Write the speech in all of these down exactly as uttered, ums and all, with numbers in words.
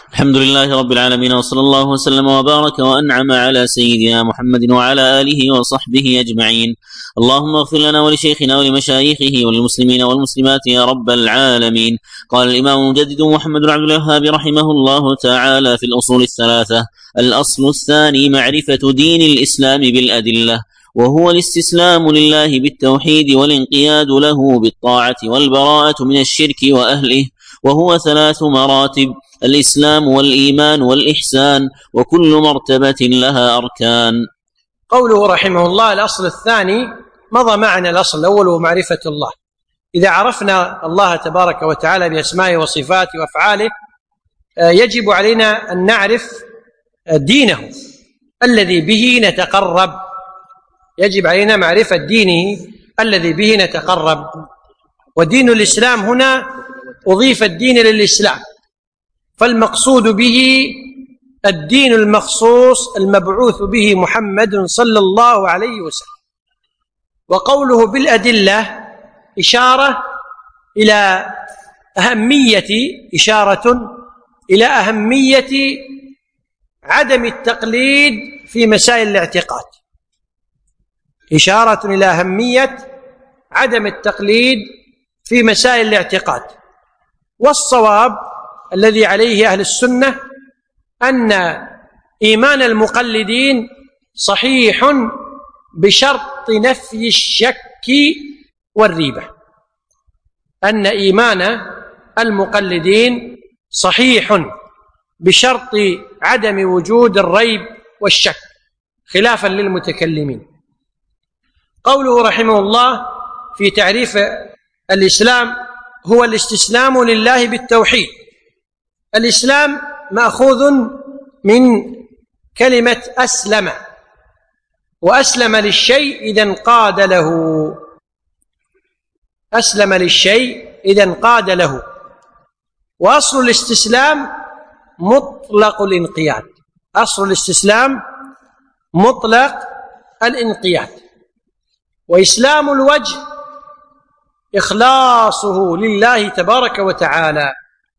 الحمد لله رب العالمين، وصلى الله وسلم وبارك وأنعم على سيدنا محمد وعلى آله وصحبه أجمعين. اللهم اغفر لنا ولشيخنا ولمشايخه وللمسلمين والمسلمات يا رب العالمين. قال الإمام المجدد محمد بن عبد الوهاب رحمه الله تعالى في الأصول الثلاثة: الأصل الثاني معرفة دين الإسلام بالأدلة، وهو الاستسلام لله بالتوحيد والانقياد له بالطاعة والبراءة من الشرك وأهله، وهو ثلاث مراتب: الإسلام والإيمان والإحسان، وكل مرتبة لها أركان. قوله رحمه الله الأصل الثاني، مضى معنا الأصل الأول ومعرفة الله. إذا عرفنا الله تبارك وتعالى بأسمائه وصفاته وأفعاله يجب علينا أن نعرف دينه الذي به نتقرب، يجب علينا معرفة دينه الذي به نتقرب. ودين الإسلام هنا أضيف الدين للإسلام، فالمقصود به الدين المخصوص المبعوث به محمد صلى الله عليه وسلم. وقوله بالأدلة إشارة إلى أهمية إشارة إلى أهمية عدم التقليد في مسائل الاعتقاد، إشارة إلى أهمية عدم التقليد في مسائل الاعتقاد. والصواب الذي عليه أهل السنة أن إيمان المقلدين صحيح بشرط نفي الشك والريبة، أن إيمان المقلدين صحيح بشرط عدم وجود الريب والشك، خلافا للمتكلمين. قوله رحمه الله في تعريف الإسلام هو الاستسلام لله بالتوحيد. الإسلام مأخوذ من كلمة أسلم، وأسلم للشيء إذا انقاد له، أسلم للشيء إذا انقاد له. وأصل الاستسلام مطلق الانقياد، أصل الاستسلام مطلق الانقياد. وإسلام الوجه إخلاصه لله تبارك وتعالى.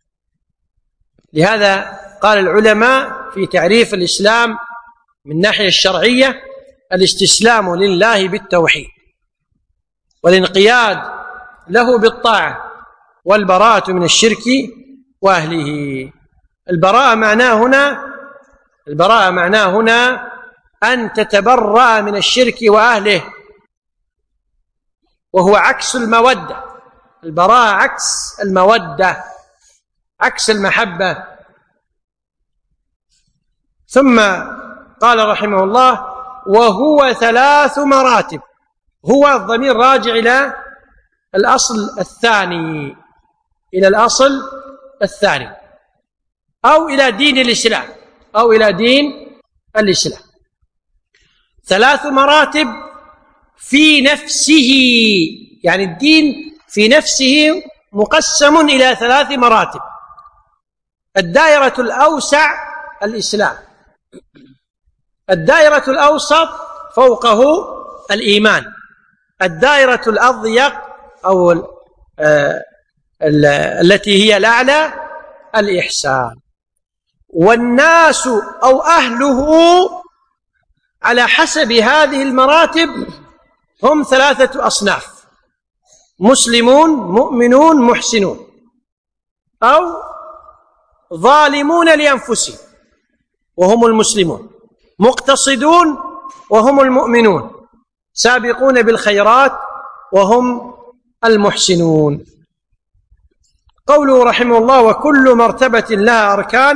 لهذا قال العلماء في تعريف الإسلام من الناحية الشرعية: الاستسلام لله بالتوحيد، والانقياد له بالطاعة، والبراءة من الشرك وأهله. البراءة معناه هنا البراءة معناه هنا أن تتبرأ من الشرك وأهله، وهو عكس المودة. البراءة عكس المودة، عكس المحبة. ثم قال رحمه الله: وهو ثلاث مراتب. هو الضمير راجع إلى الأصل الثاني، إلى الأصل الثاني، أو إلى دين الإسلام، أو إلى دين الإسلام. ثلاث مراتب في نفسه، يعني الدين في نفسه مقسم إلى ثلاث مراتب. الدائرة الأوسع الإسلام، الدائرة الأوسط فوقه الإيمان، الدائرة الأضيق أو التي هي الأعلى الإحسان. والناس أو أهله على حسب هذه المراتب هم ثلاثة أصناف: مسلمون، مؤمنون، محسنون، أو ظالمون لأنفسهم وهم المسلمون، مقتصدون وهم المؤمنون، سابقون بالخيرات وهم المحسنون. قوله رحمه الله: وكل مرتبة لها أركان.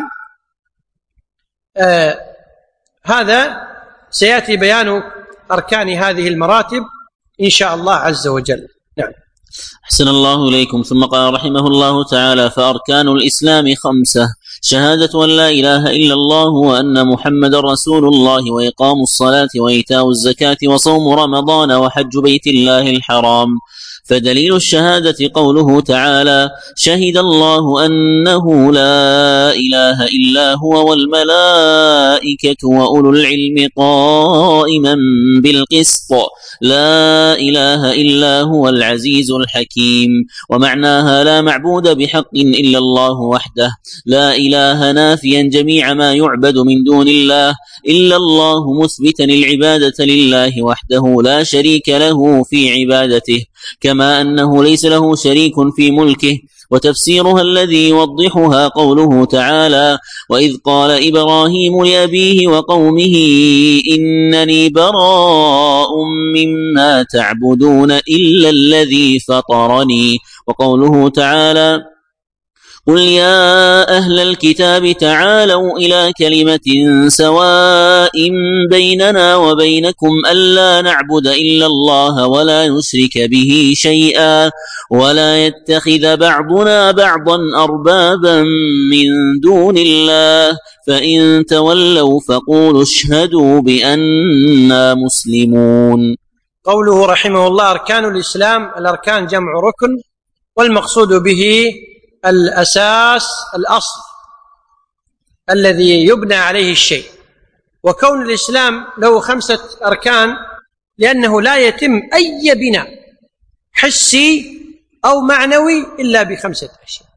آه هذا سيأتي بيان أركان هذه المراتب إن شاء الله عز وجل. نعم. أحسن الله إليكم. ثم قال رحمه الله تعالى: فأركان الإسلام خمسة: شهادة أن لا إله إلا الله وأن محمد رسول الله، وإقام الصلاة وإيتاء الزكاة وصوم رمضان وحج بيت الله الحرام. فدليل الشهادة قوله تعالى: شهد الله أنه لا إله إلا هو والملائكة وأولو العلم قائما بالقسط لا إله إلا هو العزيز الحكيم. ومعناها: لا معبود بحق إلا الله وحده، لا إله نافيا جميع ما يعبد من دون الله إلا الله، مثبتا العبادة لله وحده لا شريك له في عبادته، كما أنه ليس له شريك في ملكه. وتفسيرها الذي يوضحها قوله تعالى: وإذ قال إبراهيم لأبيه وقومه إنني براء مما تعبدون إلا الذي فطرني. وقوله تعالى: قل يا أهل الكتاب تعالوا إلى كلمة سواء بيننا وبينكم ألا نعبد إلا الله ولا نشرك به شيئا ولا يتخذ بعضنا بعضا أربابا من دون الله فإن تولوا فقولوا اشهدوا بأننا مسلمون. قوله رحمه الله: أركان الإسلام، الأركان جمع ركن، والمقصود به الأساس، الأصل الذي يبنى عليه الشيء. وكون الإسلام له خمسة أركان لأنه لا يتم أي بناء حسي أو معنوي إلا بخمسة أشياء.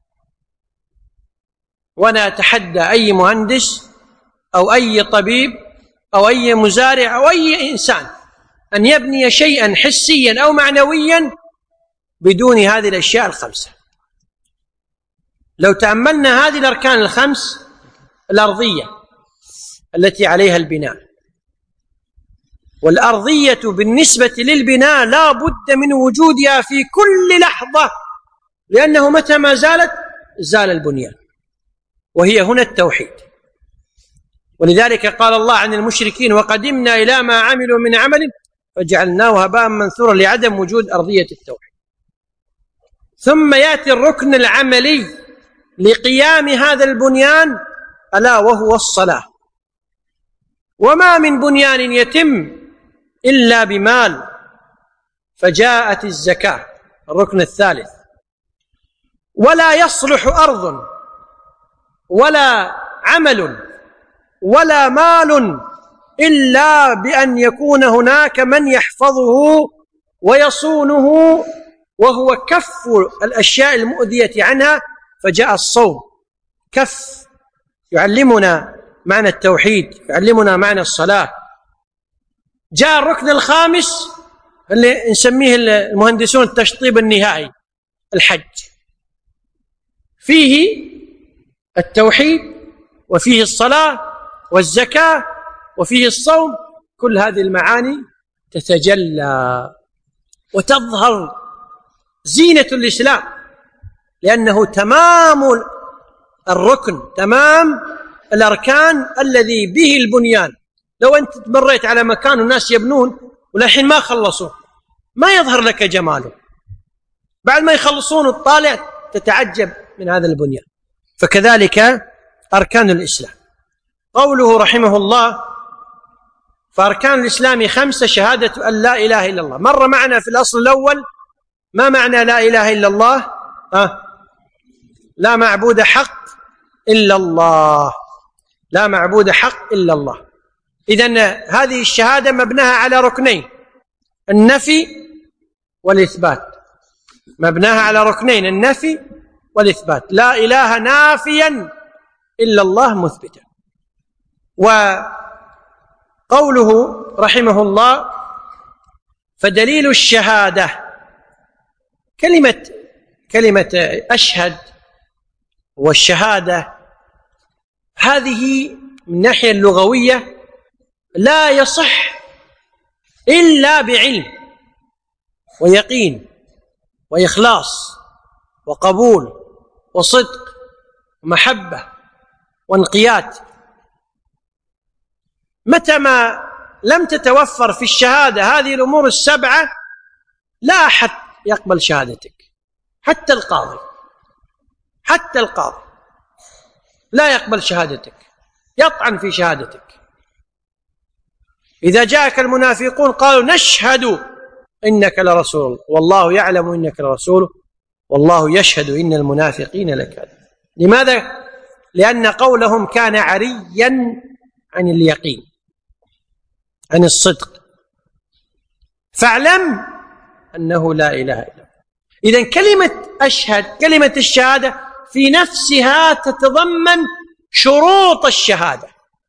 وأنا أتحدى أي مهندس أو أي طبيب أو أي مزارع أو أي إنسان أن يبني شيئا حسيا أو معنويا بدون هذه الأشياء الخمسة. لو تأملنا هذه الأركان الخمس: الأرضية التي عليها البناء، والأرضية بالنسبة للبناء لا بد من وجودها في كل لحظة، لأنه متى ما زالت زال البنيان، وهي هنا التوحيد. ولذلك قال الله عن المشركين: وقدمنا إلى ما عملوا من عمل فجعلناه هباء منثورا، لعدم وجود أرضية التوحيد. ثم يأتي الركن العملي لقيام هذا البنيان، ألا وهو الصلاة. وما من بنيان يتم إلا بمال، فجاءت الزكاة الركن الثالث. ولا يصلح أرض ولا عمل ولا مال إلا بأن يكون هناك من يحفظه ويصونه، وهو كف الأشياء المؤذية عنها. فجاء الصوم كف، يعلمنا معنى التوحيد، يعلمنا معنى الصلاة. جاء الركن الخامس اللي نسميه المهندسون التشطيب النهائي: الحج. فيه التوحيد وفيه الصلاة والزكاة وفيه الصوم. كل هذه المعاني تتجلى وتظهر زينة الإسلام، لأنه تمام الركن، تمام الأركان الذي به البنيان. لو أنت مريت على مكان الناس يبنون ولحين ما خلصوا، ما يظهر لك جماله، بعد ما يخلصون الطالع تتعجب من هذا البنيان. فكذلك أركان الإسلام. قوله رحمه الله: فأركان الإسلام خمسة: شهادة أن لا إله إلا الله. مر معنا في الأصل الأول ما معنى لا إله إلا الله؟ أه لا معبود حق إلا الله، لا معبود حق إلا الله. إذن هذه الشهادة مبناها على ركنين: النفي والإثبات. مبناها على ركنين: النفي والإثبات. لا إله نافيا إلا الله مثبتا. وقوله رحمه الله: فدليل الشهادة، كلمة كلمة أشهد والشهادة هذه من الناحية اللغوية لا يصح إلا بعلم ويقين وإخلاص وقبول وصدق ومحبة وانقياد. متى ما لم تتوفر في الشهادة هذه الأمور السبعة لا أحد يقبل شهادتك، حتى القاضي حتى القاضي لا يقبل شهادتك، يطعن في شهادتك. إذا جاءك المنافقون قالوا نشهد إنك لرسول الله والله يعلم إنك لرسوله والله يشهد إن المنافقين لكاذبون. لماذا؟ لأن قولهم كان عريا عن اليقين، عن الصدق. فاعلم أنه لا إله إلا الله. إذن كلمة أشهد، كلمة الشهادة في نفسها تتضمن شروط الشهادة،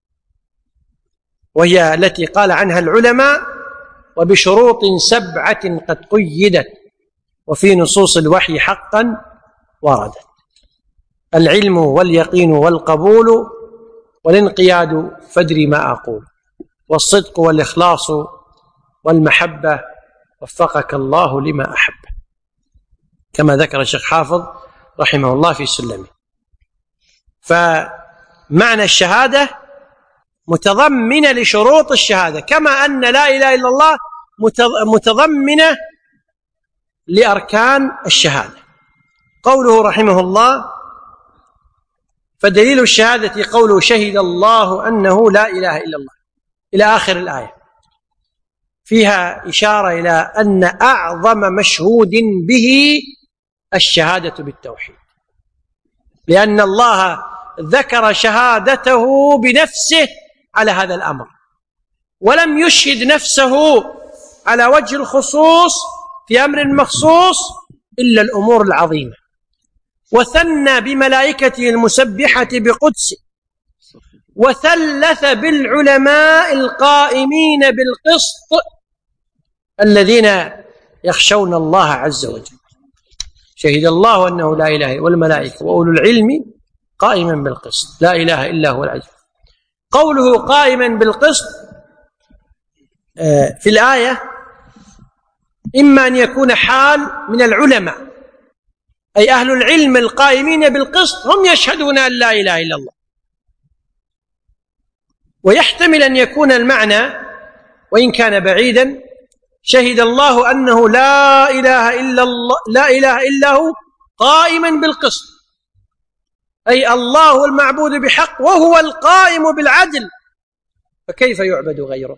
وهي التي قال عنها العلماء: وبشروط سبعة قد قيدت وفي نصوص الوحي حقا وردت: العلم واليقين والقبول والانقياد فادري ما أقول، والصدق والإخلاص والمحبة وفقك الله لما أحب، كما ذكر الشيخ حافظ رحمه الله في سلمه. فمعنى الشهادة متضمنة لشروط الشهادة، كما أن لا إله إلا الله متضمنة لأركان الشهادة. قوله رحمه الله: فدليل الشهادة قوله: شهد الله أنه لا إله إلا الله، إلى آخر الآية، فيها إشارة إلى أن أعظم مشهود به الشهادة بالتوحيد، لأن الله ذكر شهادته بنفسه على هذا الأمر، ولم يشهد نفسه على وجه الخصوص في أمر مخصوص إلا الأمور العظيمة، وثنى بملائكته المسبحة بقدسه، وثلث بالعلماء القائمين بالقسط الذين يخشون الله عز وجل. شهد الله أنه لا إله إلا، والملائكة وأولو العلم قائما بالقسط، لا إله إلا هو العزيز. قوله قائما بالقسط في الآية إما أن يكون حال من العلماء، أي أهل العلم القائمين بالقسط هم يشهدون أن لا إله إلا الله، ويحتمل أن يكون المعنى وإن كان بعيدا: شهد الله أنه لا إله إلا الله، لا إله إلا هو قائما بالقسط، أي الله المعبود بحق وهو القائم بالعدل، فكيف يعبد غيره؟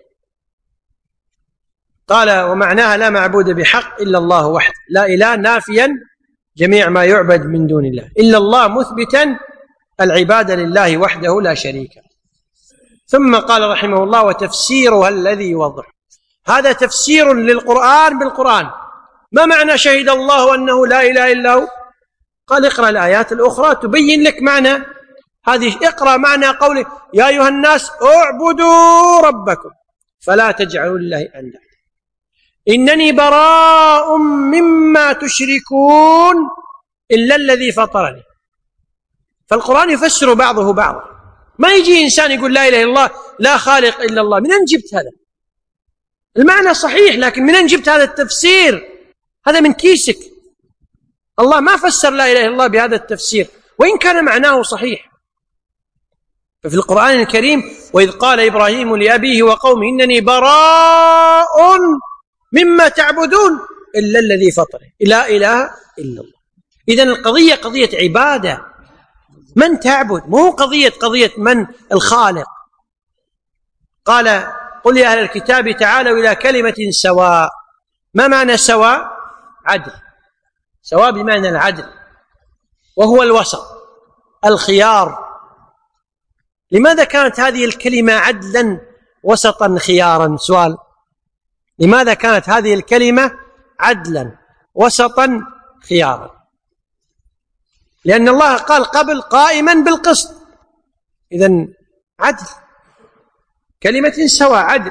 قال: ومعناها لا معبود بحق إلا الله وحده، لا إله نافيا جميع ما يعبد من دون الله، إلا الله مثبتا العبادة لله وحده لا شريك له. ثم قال رحمه الله: وتفسيرها الذي يوضح. هذا تفسير للقرآن بالقرآن. ما معنى شهد الله أنه لا إله إلا هو؟ قال: اقرأ الآيات الأخرى تبين لك معنى هذه. اقرأ معنى قوله: يا أيها الناس اعبدوا ربكم فلا تجعلوا لله أندادا إنني براء مما تشركون إلا الذي فطرني. فالقرآن يفسر بعضه بعضا. ما يجي إنسان يقول لا إله إلا الله لا خالق إلا الله، من أين جبت هذا؟ المعنى صحيح، لكن من أين جبت هذا التفسير؟ هذا من كيسك. الله ما فسر لا إله إلا الله بهذا التفسير وإن كان معناه صحيح. ففي القرآن الكريم: وإذ قال إبراهيم لأبيه وقومه إنني براء مما تعبدون إلا الذي فطره، لا إله إلا الله. إذن القضية قضية عبادة، من تعبد، مو قضية قضية من الخالق. قال: قل يا أهل الكتاب تعالوا إلى كلمة سواء. ما معنى سواء؟ عدل. سواء بمعنى العدل، وهو الوسط، الخيار. لماذا كانت هذه الكلمة عدلا وسطا خيارا؟ سؤال: لماذا كانت هذه الكلمة عدلا وسطا خيارا؟ لأن الله قال قبل قائما بالقسط، إذن عدل، كلمة سواء عدل.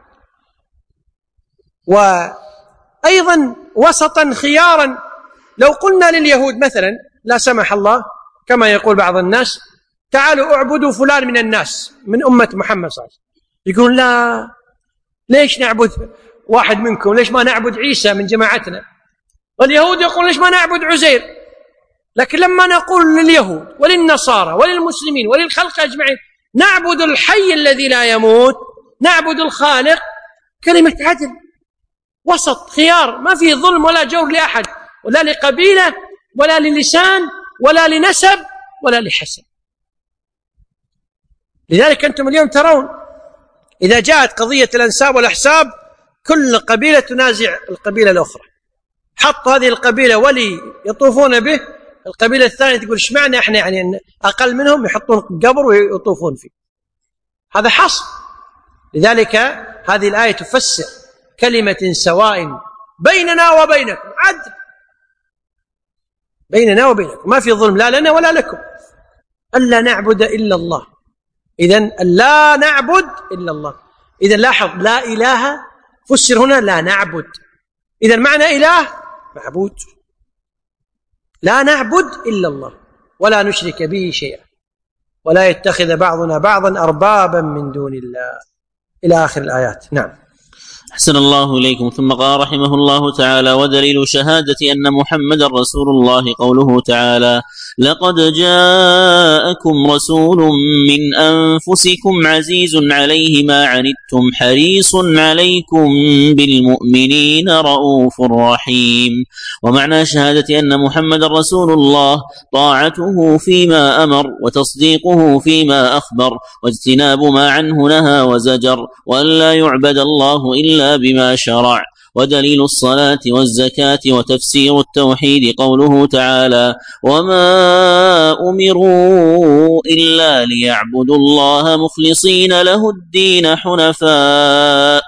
وأيضا وسطا خيارا. لو قلنا لليهود مثلا لا سمح الله كما يقول بعض الناس: تعالوا اعبدوا فلان من الناس من أمة محمد صلى الله عليه وسلم، يقول: لا، ليش نعبد واحد منكم؟ ليش ما نعبد عيسى من جماعتنا؟ واليهود يقول: ليش ما نعبد عزير؟ لكن لما نقول لليهود وللنصارى وللمسلمين وللخلق أجمعين نعبد الحي الذي لا يموت، نعبد الخالق، كلمة عدل، وسط، خيار، ما فيه ظلم ولا جور لأحد، ولا لقبيلة ولا للسان ولا لنسب ولا لحسب. لذلك أنتم اليوم ترون إذا جاءت قضية الأنساب والأحساب كل قبيلة تنازع القبيلة الأخرى. حط هذه القبيلة ولي يطوفون به، القبيلة الثانية تقول ايش معنى احنا يعني أقل منهم، يحطون قبر ويطوفون فيه. هذا حصر. لذلك هذه الآية تفسر كلمة سواء بيننا وبينكم، عدل بيننا وبينكم، ما في ظلم لا لنا ولا لكم، ألا نعبد إلا الله. إذن لا نعبد إلا الله. إذن لاحظ، لا إله فسر هنا لا نعبد. إذن معنى إله معبود، لا نعبد إلا الله ولا نشرك به شيئا ولا يتخذ بعضنا بعضا أربابا من دون الله إلى آخر الآيات. نعم. أحسن الله إليكم. ثم قال رحمه الله تعالى: ودليل شهادة أن محمد رسول الله قوله تعالى: لقد جاءكم رسول من أنفسكم عزيز عليه ما عنتم حريص عليكم بالمؤمنين رؤوف رحيم. ومعنى شهادة أن محمد رسول الله طاعته فيما أمر وتصديقه فيما أخبر واجتناب ما عنه نهى وزجر، وأن لا يعبد الله إلا بما شرع. ودليل الصلاة والزكاة وتفسير التوحيد قوله تعالى: وما أمروا إلا ليعبدوا الله مخلصين له الدين حنفاء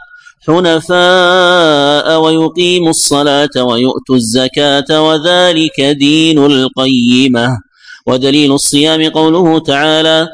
حنفاء ويقيموا الصلاة ويؤتوا الزكاة وذلك دين القيمة. ودليل الصيام قوله تعالى: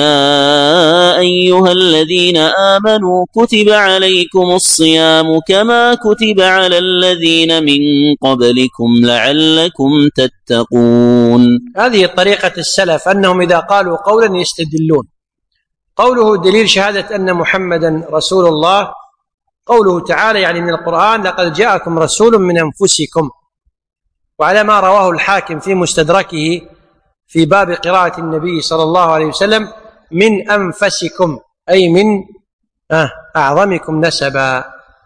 يا أيها الذين آمنوا كتب عليكم الصيام كما كتب على الذين من قبلكم لعلكم تتقون. هذه طريقة السلف، أنهم إذا قالوا قولا يستدلون. قوله دليل شهادة أن محمدا رسول الله، قوله تعالى يعني من القرآن: لقد جاءكم رسول من أنفسكم. وعلى ما رواه الحاكم في مستدركه في باب قراءة النبي صلى الله عليه وسلم: من أنفسكم، أي من أعظمكم نسبا.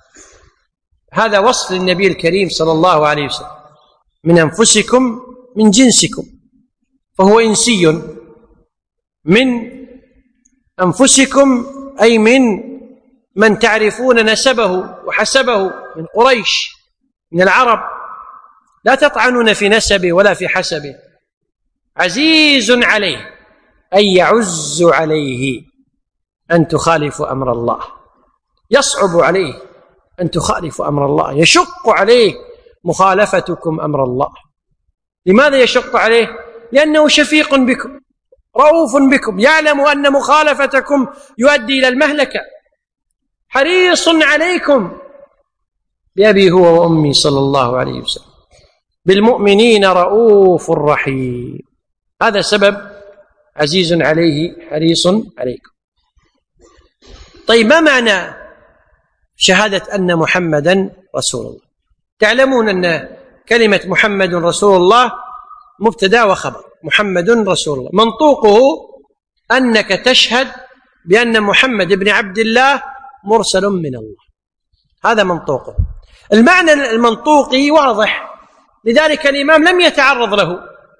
هذا وصف للنبي الكريم صلى الله عليه وسلم: من أنفسكم من جنسكم، فهو إنسي. من أنفسكم أي من من تعرفون نسبه وحسبه، من قريش من العرب، لا تطعنون في نسبه ولا في حسبه. عزيز عليه أي يعز عليه أن تخالفوا أمر الله، يصعب عليه أن تخالفوا أمر الله، يشق عليه مخالفتكم أمر الله. لماذا يشق عليه؟ لأنه شفيق بكم رؤوف بكم، يعلم أن مخالفتكم يؤدي إلى المهلكة. حريص عليكم بأبي هو وأمي صلى الله عليه وسلم بالمؤمنين رؤوف رحيم. هذا سبب عزيز عليه حريص عليكم. طيب، ما معنى شهادة أن محمدا رسول الله؟ تعلمون أن كلمة محمد رسول الله مبتدأ وخبر. محمد رسول الله منطوقه أنك تشهد بأن محمد بن عبد الله مرسل من الله، هذا منطوقه. المعنى المنطوقي واضح، لذلك الإمام لم يتعرض له،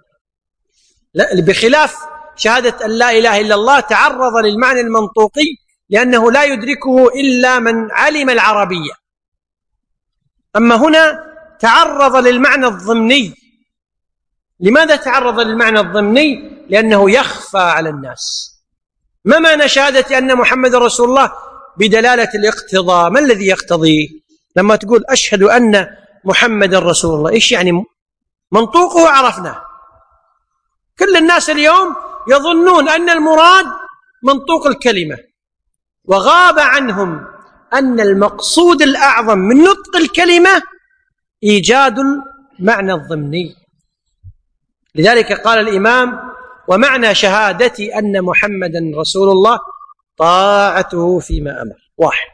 بخلاف شهادة أن لا إله إلا الله تعرض للمعنى المنطوقي لأنه لا يدركه إلا من علم العربية. أما هنا تعرض للمعنى الضمني. لماذا تعرض للمعنى الضمني؟ لأنه يخفى على الناس. ما معنى شهادة أن محمد رسول الله بدلالة الاقتضاء؟ ما الذي يقتضي لما تقول أشهد أن محمد رسول الله؟ إيش يعني؟ منطوقه عرفناه. كل الناس اليوم يظنون أن المراد منطوق الكلمة، وغاب عنهم أن المقصود الأعظم من نطق الكلمة إيجاد المعنى الضمني. لذلك قال الإمام: ومعنى شهادة أن محمدا رسول الله طاعته فيما أمر، واحد،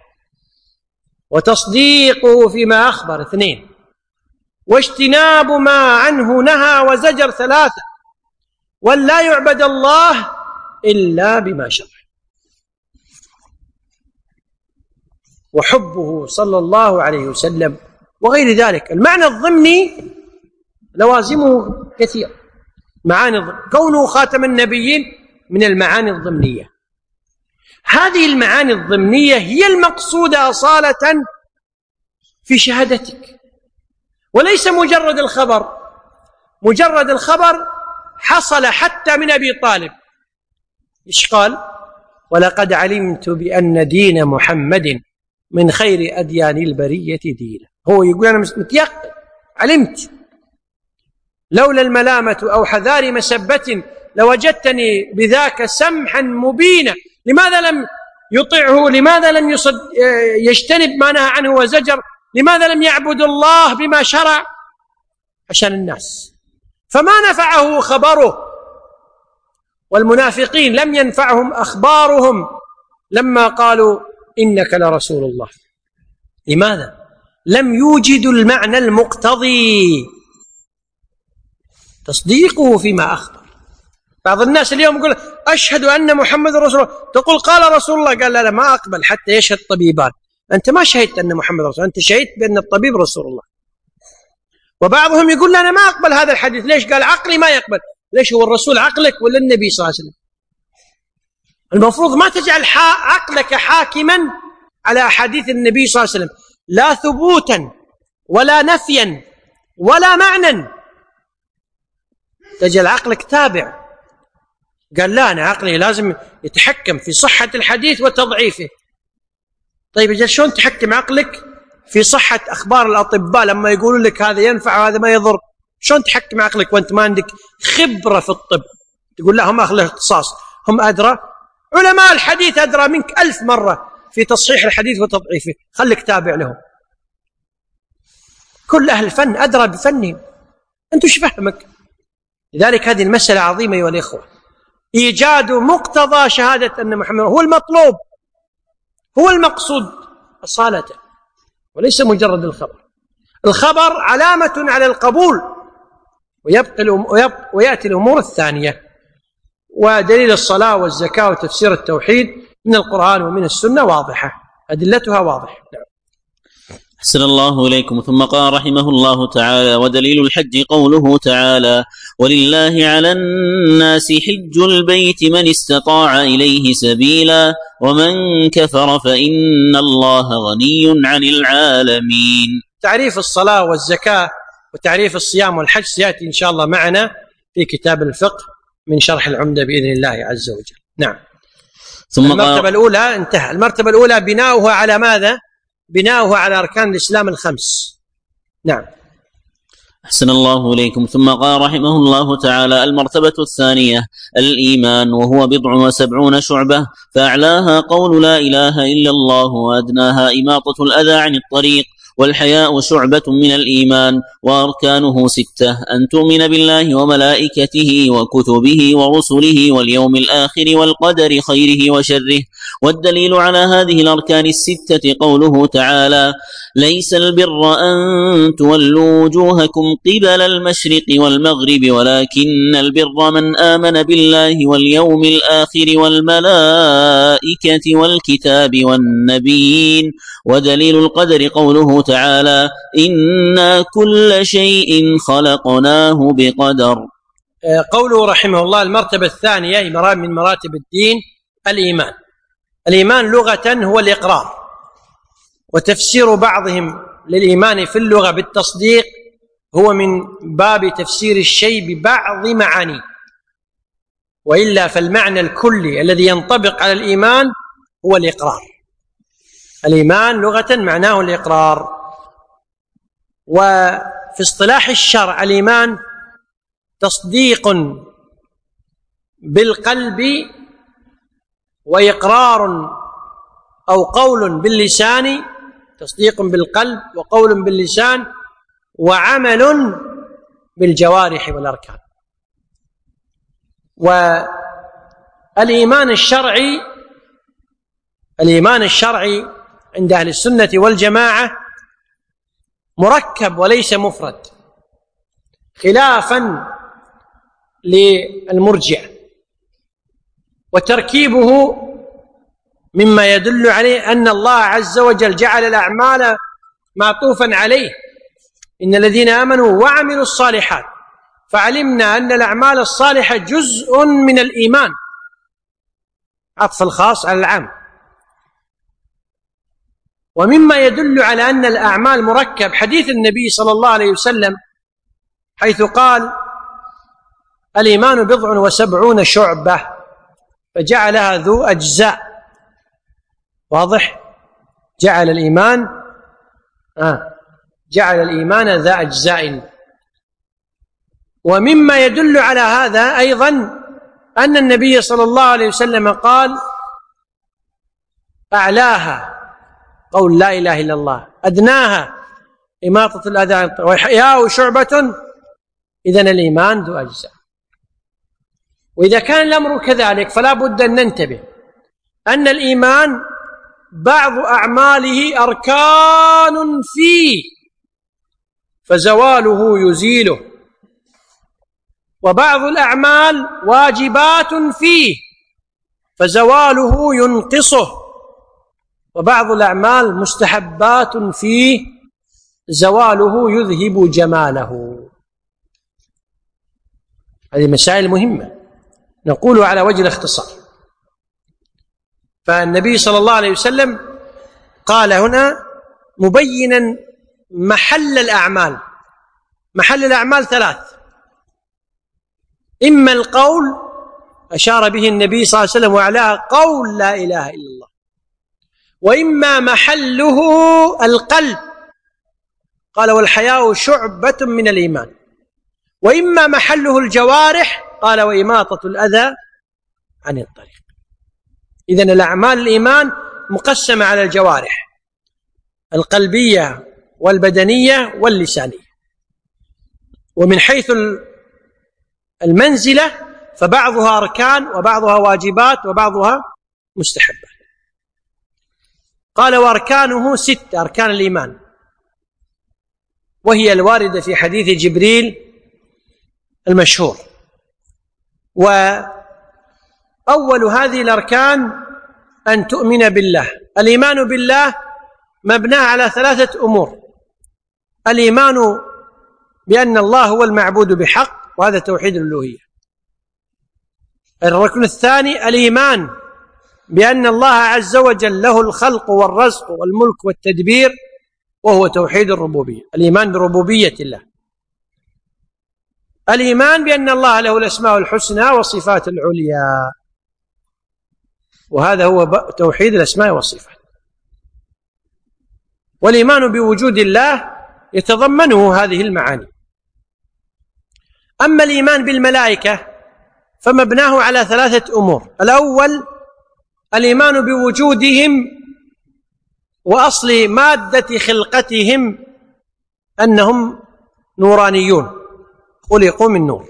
وتصديقه فيما أخبر، اثنين، واجتناب ما عنه نهى وزجر، ثلاثة، وأن لا يعبد الله إلا بما شرع، وحبه صلى الله عليه وسلم، وغير ذلك. المعنى الضمني لوازمه كثير، معاني الضمن. كونه خاتم النبيين من المعاني الضمنية. هذه المعاني الضمنية هي المقصودة أصالة في شهادتك، وليس مجرد الخبر. مجرد الخبر حصل حتى من أبي طالب، إيش قال؟ ولقد علمت بأن دين محمد من خير أديان البرية دينا. هو يقول أنا متيقن، علمت، لولا الملامة أو حذار مسبة لوجدتني بذاك سمحا مبينا. لماذا لم يطعه؟ لماذا لم يصد يجتنب ما نهى عنه وزجر؟ لماذا لم يعبد الله بما شرع؟ عشان الناس. فما نفعه خبره، والمنافقين لم ينفعهم أخبارهم لما قالوا إنك لرسول الله. لماذا؟ لم يوجدوا المعنى المقتضي تصديقه فيما أخبر. بعض الناس اليوم يقول أشهد أن محمد رسول الله، تقول قال رسول الله، قال لا لا ما أقبل حتى يشهد طبيبان. أنت ما شهدت أن محمد رسول الله، أنت شهدت بأن الطبيب رسول الله. وبعضهم يقول أنا ما أقبل هذا الحديث. ليش؟ قال عقلي ما يقبل. ليش؟ هو الرسول عقلك ولا النبي صلى الله عليه وسلم؟ المفروض ما تجعل عقلك حاكما على أحاديث النبي صلى الله عليه وسلم، لا ثبوتا ولا نفيا ولا معنى. تجعل عقلك تابع. قال لا، أنا عقلي لازم يتحكم في صحة الحديث وتضعيفه. طيب أجل شلون تحكم عقلك في صحة أخبار الأطباء لما يقولون لك هذا ينفع وهذا ما يضر؟ شلون تحكم عقلك وأنت ما عندك خبرة في الطب؟ تقول لا هم أهل اختصاص، هم أدرى. علماء الحديث أدرى منك ألف مرة في تصحيح الحديث وتضعيفه، خليك تابع لهم. كل أهل الفن أدرى بفنهم، أنت وش فهمك؟ لذلك هذه المسألة عظيمة أيها الإخوة. إيجاد مقتضى شهادة أن محمد هو المطلوب، هو المقصود أصالة، وليس مجرد الخبر. الخبر علامة على القبول، ويبقى ويأتي الأمور الثانية. ودليل الصلاة والزكاة وتفسير التوحيد من القرآن ومن السنة واضحة، أدلتها واضحة. نعم. أحسن الله إليكم. ثم قال رحمه الله تعالى: ودليل الحج قوله تعالى: ولله على الناس حج البيت من استطاع إليه سبيلا ومن كفر فإن الله غني عن العالمين. تعريف الصلاة والزكاة وتعريف الصيام والحج سيأتي إن شاء الله معنا في كتاب الفقه من شرح العمدة بإذن الله عز وجل. نعم. ثم المرتبة الأولى انتهى. المرتبة الأولى بناؤها على ماذا؟ بناؤها على أركان الإسلام الخمس. نعم. أحسن الله إليكم. ثم قال رحمه الله تعالى: المرتبة الثانية الإيمان، وهو بضع وسبعون شعبة، فأعلاها قول لا إله إلا الله، وأدناها إماطة الأذى عن الطريق، والحياء شعبة من الإيمان، وأركانه ستة: أن تؤمن بالله وملائكته وكتبه ورسله واليوم الآخر والقدر خيره وشره. والدليل على هذه الأركان الستة قوله تعالى: ليس البر أن تولوا وجوهكم قبل المشرق والمغرب ولكن البر من آمن بالله واليوم الآخر والملائكة والكتاب والنبيين. ودليل القدر قوله تعالى: إنا كل شيء خلقناه بقدر. قوله رحمه الله: المرتبة الثانية من مراتب الدين الإيمان. الإيمان لغة هو الإقرار، وتفسير بعضهم للإيمان في اللغة بالتصديق هو من باب تفسير الشيء ببعض معانيه، وإلا فالمعنى الكلي الذي ينطبق على الإيمان هو الإقرار. الإيمان لغة معناه الإقرار، وفي اصطلاح الشرع الإيمان تصديق بالقلب وإقرار أو قول باللسان، تصديق بالقلب وقول باللسان وعمل بالجوارح والأركان. والإيمان الشرعي الإيمان الشرعي عند أهل السنة والجماعة مركب وليس مفرد، خلافا للمرجئة، وتركيبه مما يدل عليه أن الله عز وجل جعل الأعمال معطوفا عليه: إن الذين آمنوا وعملوا الصالحات. فعلمنا أن الأعمال الصالحة جزء من الإيمان، عطف الخاص على العام. ومما يدل على أن الأعمال مركب حديث النبي صلى الله عليه وسلم حيث قال: الإيمان بضع وسبعون شعبة، فجعلها ذو أجزاء. واضح؟ جعل الإيمان آه جعل الإيمان ذا أجزاء. ومما يدل على هذا أيضا أن النبي صلى الله عليه وسلم قال: أعلاها قول لا إله إلا الله، أدناها إماطة الأذى عن الطريق، وإحياء شعبة. إذن الإيمان ذو أجزاء. وإذا كان الأمر كذلك فلا بد أن ننتبه أن الإيمان بعض أعماله أركان فيه فزواله يزيله، وبعض الأعمال واجبات فيه فزواله ينقصه، وبعض الأعمال مستحبات فيه زواله يذهب جماله. هذه مسائل مهمة نقول على وجه الاختصار. فالنبي صلى الله عليه وسلم قال هنا مبينا محل الأعمال. محل الأعمال ثلاث: إما القول أشار به النبي صلى الله عليه وسلم وعلاها قول لا إله إلا الله، وإما محله القلب قال: والحياء شعبة من الإيمان، وإما محله الجوارح قال: وإماطة الأذى عن الطريق. إذن الأعمال الإيمان مقسمة على الجوارح القلبية والبدنية واللسانية. ومن حيث المنزلة فبعضها أركان وبعضها واجبات وبعضها مستحبات. قال: وأركانه ست، أركان الإيمان، وهي الواردة في حديث جبريل المشهور. وأول هذه الأركان أن تؤمن بالله. الإيمان بالله مبناه على ثلاثة أمور: الإيمان بأن الله هو المعبود بحق، وهذا توحيد الألوهية. الركن الثاني الإيمان بأن الله عز وجل له الخلق والرزق والملك والتدبير، وهو توحيد الربوبية، الإيمان بربوبية الله. الإيمان بأن الله له الأسماء الحسنى والصفات العليا، وهذا هو توحيد الأسماء والصفات. والإيمان بوجود الله يتضمنه هذه المعاني. أما الإيمان بالملائكة فمبناه على ثلاثة أمور: الأول الإيمان بوجودهم وأصل مادة خلقتهم أنهم نورانيون خلقوا من نور.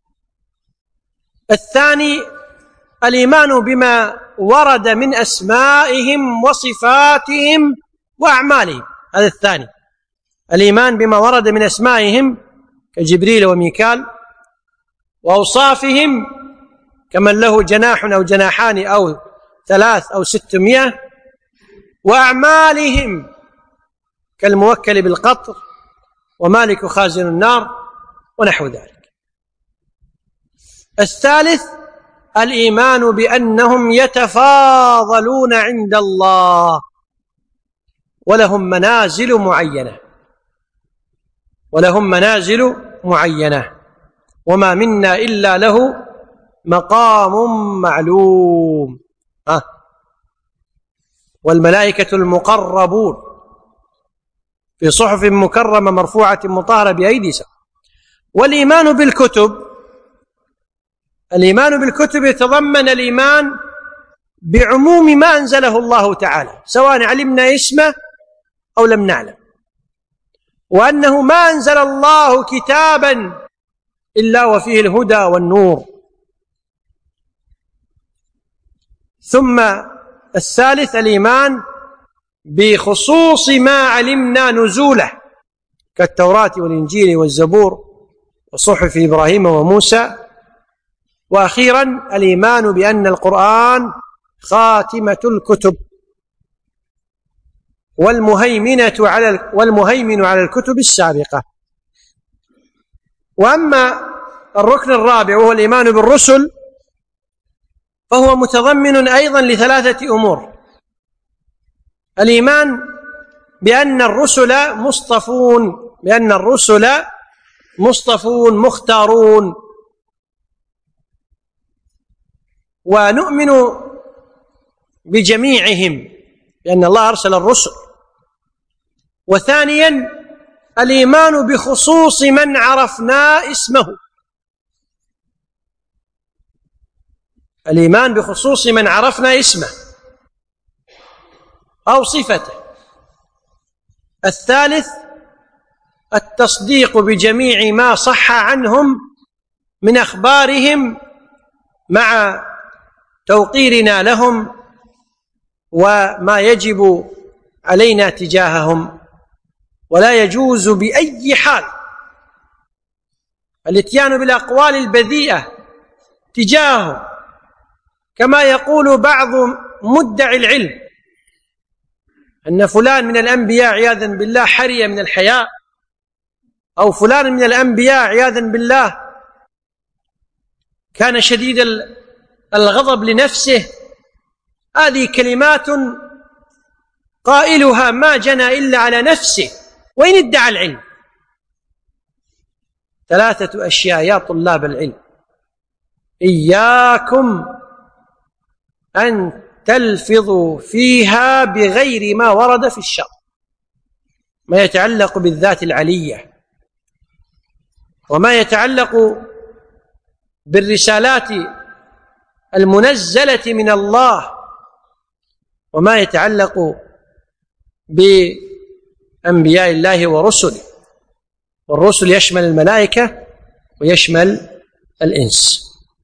الثاني الإيمان بما ورد من أسمائهم وصفاتهم وأعمالهم، هذا الثاني، الإيمان بما ورد من أسمائهم كجبريل وميكال، وأوصافهم كمن له جناح أو جناحان أو ثلاث أو ستمائة، وأعمالهم كالموكل بالقطر ومالك خازن النار ونحو ذلك. الثالث الإيمان بأنهم يتفاضلون عند الله ولهم منازل معينة ولهم منازل معينة وما منا إلا له مقام معلوم. أه. والملائكة المقربون في صحف مكرمة مرفوعة مطهرة بأيدي سفرة. والإيمان بالكتب، الإيمان بالكتب يتضمن الإيمان بعموم ما أنزله الله تعالى سواء علمنا اسمه أو لم نعلم، وأنه ما أنزل الله كتابا إلا وفيه الهدى والنور. ثم الثالث الإيمان بخصوص ما علمنا نزوله كالتوراة والإنجيل والزبور وصحف إبراهيم وموسى. وأخيرا الإيمان بأن القرآن خاتمة الكتب والمهيمنة على والمهيمن على الكتب السابقة. وأما الركن الرابع وهو الإيمان بالرسل فهو متضمن أيضا لثلاثة أمور: الإيمان بأن الرسل مصطفون بأن الرسل مصطفون مختارون، ونؤمن بجميعهم لأن الله أرسل الرسل. وثانيا الإيمان بخصوص من عرفنا اسمه، الإيمان بخصوص من عرفنا اسمه أو صفته. الثالث التصديق بجميع ما صح عنهم من أخبارهم مع توقيرنا لهم وما يجب علينا تجاههم، ولا يجوز بأي حال الاتيان بالأقوال البذيئة تجاههم، كما يقول بعض مدعي العلم أن فلان من الأنبياء عياذا بالله حري من الحياء، أو فلان من الأنبياء عياذا بالله كان شديد الغضب لنفسه. هذه كلمات قائلها ما جنى إلا على نفسه وإن ادعى العلم. ثلاثة أشياء يا طلاب العلم: إياكم أن تلفظوا فيها بغير ما ورد في الشرع، ما يتعلق بالذات العلية، وما يتعلق بالرسالات المنزلة من الله، وما يتعلق بأنبياء الله ورسله. والرسل يشمل الملائكة ويشمل الإنس.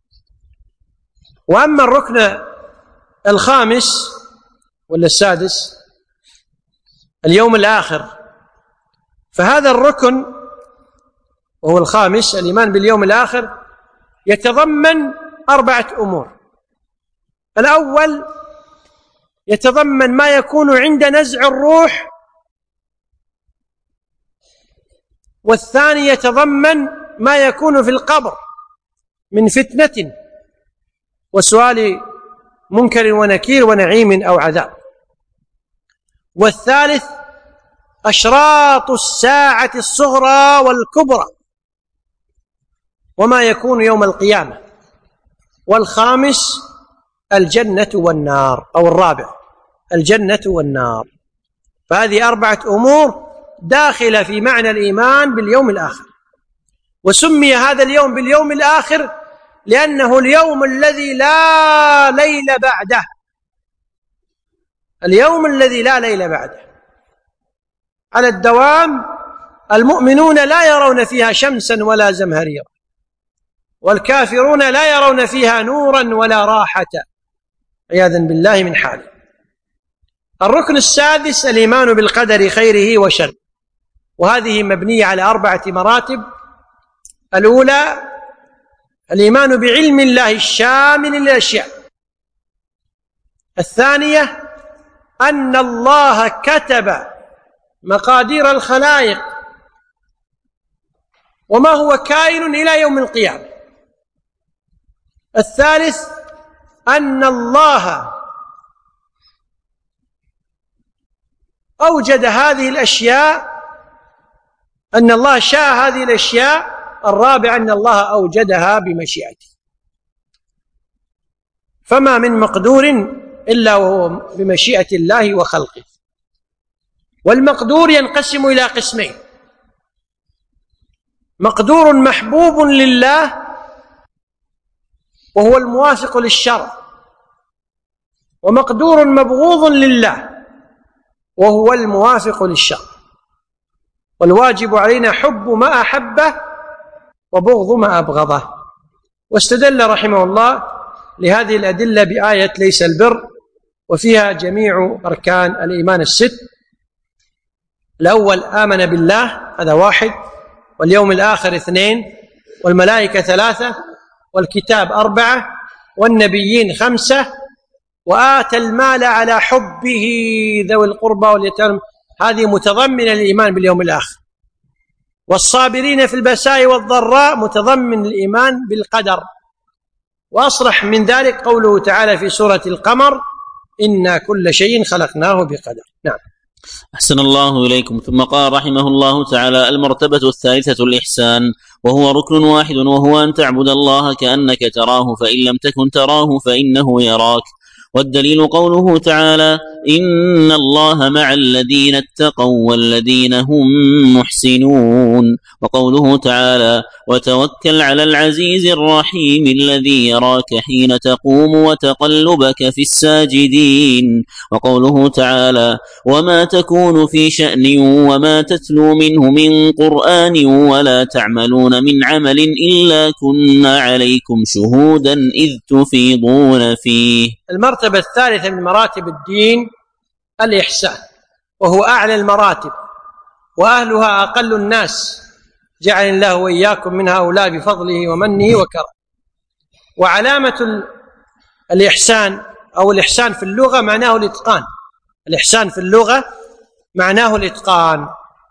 وأما الركن الخامس ولا السادس اليوم الآخر، فهذا الركن وهو الخامس الإيمان باليوم الآخر يتضمن أربعة أمور. الأول يتضمن ما يكون عند نزع الروح، والثاني يتضمن ما يكون في القبر من فتنة وسؤال منكر ونكير ونعيم أو عذاب، والثالث أشراط الساعة الصغرى والكبرى وما يكون يوم القيامة، والخامس الجنة والنار، أو الرابع الجنة والنار. فهذه أربعة أمور داخلة في معنى الإيمان باليوم الآخر. وسمي هذا اليوم باليوم الآخر لأنه اليوم الذي لا ليل بعده، اليوم الذي لا ليل بعده. على الدوام المؤمنون لا يرون فيها شمسا ولا زمهريرا، والكافرون لا يرون فيها نورا ولا راحة عياذا بالله من حاله. الركن السادس الإيمان بالقدر خيره وشره، وهذه مبنية على أربعة مراتب. الأولى الإيمان بعلم الله الشامل للأشياء. الثانية أن الله كتب مقادير الخلائق وما هو كائن إلى يوم القيامة. الثالث أن الله أوجد هذه الأشياء، أن الله شاء هذه الأشياء. الرابع أن الله أوجدها بمشيئته، فما من مقدور إلا وهو بمشيئة الله وخلقه. والمقدور ينقسم إلى قسمين: مقدور محبوب لله وهو الموافق للشرع، ومقدور مبغوض لله وهو الموافق للشرع. والواجب علينا حب ما أحبه وبغض ما أبغضه. واستدل رحمه الله لهذه الأدلة بآية ليس البر، وفيها جميع أركان الإيمان الست. الأول آمن بالله، هذا واحد، واليوم الآخر اثنين، والملائكة ثلاثة، والكتاب أربعة، والنبيين خمسة، وآتى المال على حبه ذوي القربى واليتامى، هذه متضمنة الإيمان باليوم الآخر. والصابرين في البأساء والضراء متضمن الإيمان بالقدر. وأصرح من ذلك قوله تعالى في سورة القمر: إنا كل شيء خلقناه بقدر. نعم. أحسن الله إليكم. ثم قال رحمه الله تعالى: المرتبة الثالثة الإحسان، وهو ركن واحد، وهو أن تعبد الله كأنك تراه، فإن لم تكن تراه فإنه يراك. والدليل قوله تعالى: إن الله مع الذين اتقوا والذين هم محسنون. وقوله تعالى: وتوكل على العزيز الرحيم الذي يراك حين تقوم وتقلبك في الساجدين. وقوله تعالى: وما تكون في شأن وما تتلو منه من قرآن ولا تعملون من عمل إلا كنا عليكم شهودا إذ تفيضون فيه. المرتبة الثالثة من مراتب الدين الإحسان، وهو أعلى المراتب، وأهلها أقل الناس، جعل الله وإياكم من هؤلاء بفضله ومنه وكرمه. وعلامة الإحسان أو الإحسان في اللغة معناه الإتقان. الإحسان في اللغة معناه الإتقان،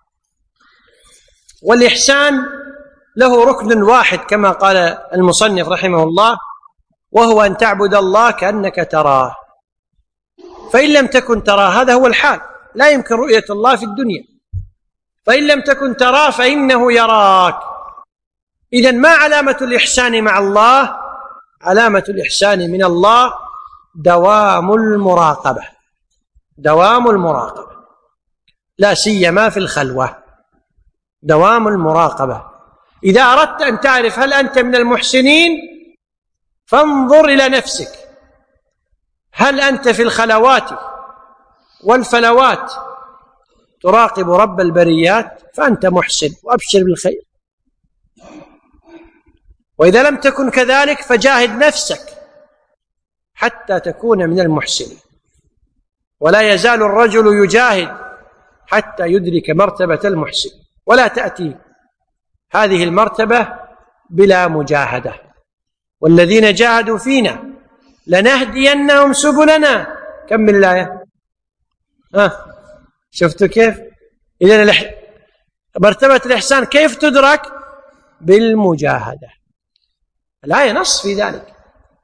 والإحسان له ركن واحد كما قال المصنف رحمه الله، وهو أن تعبد الله كأنك تراه، فإن لم تكن تراه، هذا هو الحال، لا يمكن رؤية الله في الدنيا، فإن لم تكن تراه فإنه يراك. إذن ما علامة الإحسان مع الله؟ علامة الإحسان من الله دوام المراقبة، دوام المراقبة، لا سيما في الخلوة، دوام المراقبة. إذا أردت أن تعرف هل أنت من المحسنين فانظر إلى نفسك، هل أنت في الخلوات والفلوات تراقب رب البريات فأنت محسن وأبشر بالخير، وإذا لم تكن كذلك فجاهد نفسك حتى تكون من المحسنين. ولا يزال الرجل يجاهد حتى يدرك مرتبة المحسن، ولا تأتي هذه المرتبة بلا مجاهدة. والذين جاهدوا فينا لنهدينهم سبلنا. كم من الآية؟ ها شفتوا كيف؟ إذن مرتبة الإحسان كيف تدرك؟ بالمجاهدة. الآية نص في ذلك،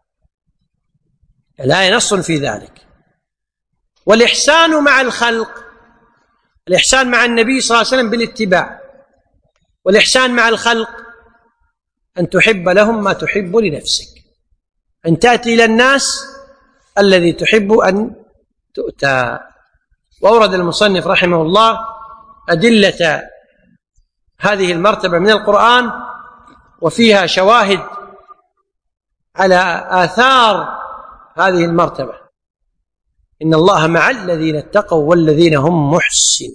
الآية نص في ذلك. والإحسان مع الخلق، الإحسان مع النبي صلى الله عليه وسلم بالاتباع، والإحسان مع الخلق أن تحب لهم ما تحب لنفسك، أن تأتي إلى الناس الذي تحب أن تؤتى. وأورد المصنف رحمه الله أدلة هذه المرتبة من القرآن، وفيها شواهد على آثار هذه المرتبة. إن الله مع الذين اتقوا والذين هم محسن.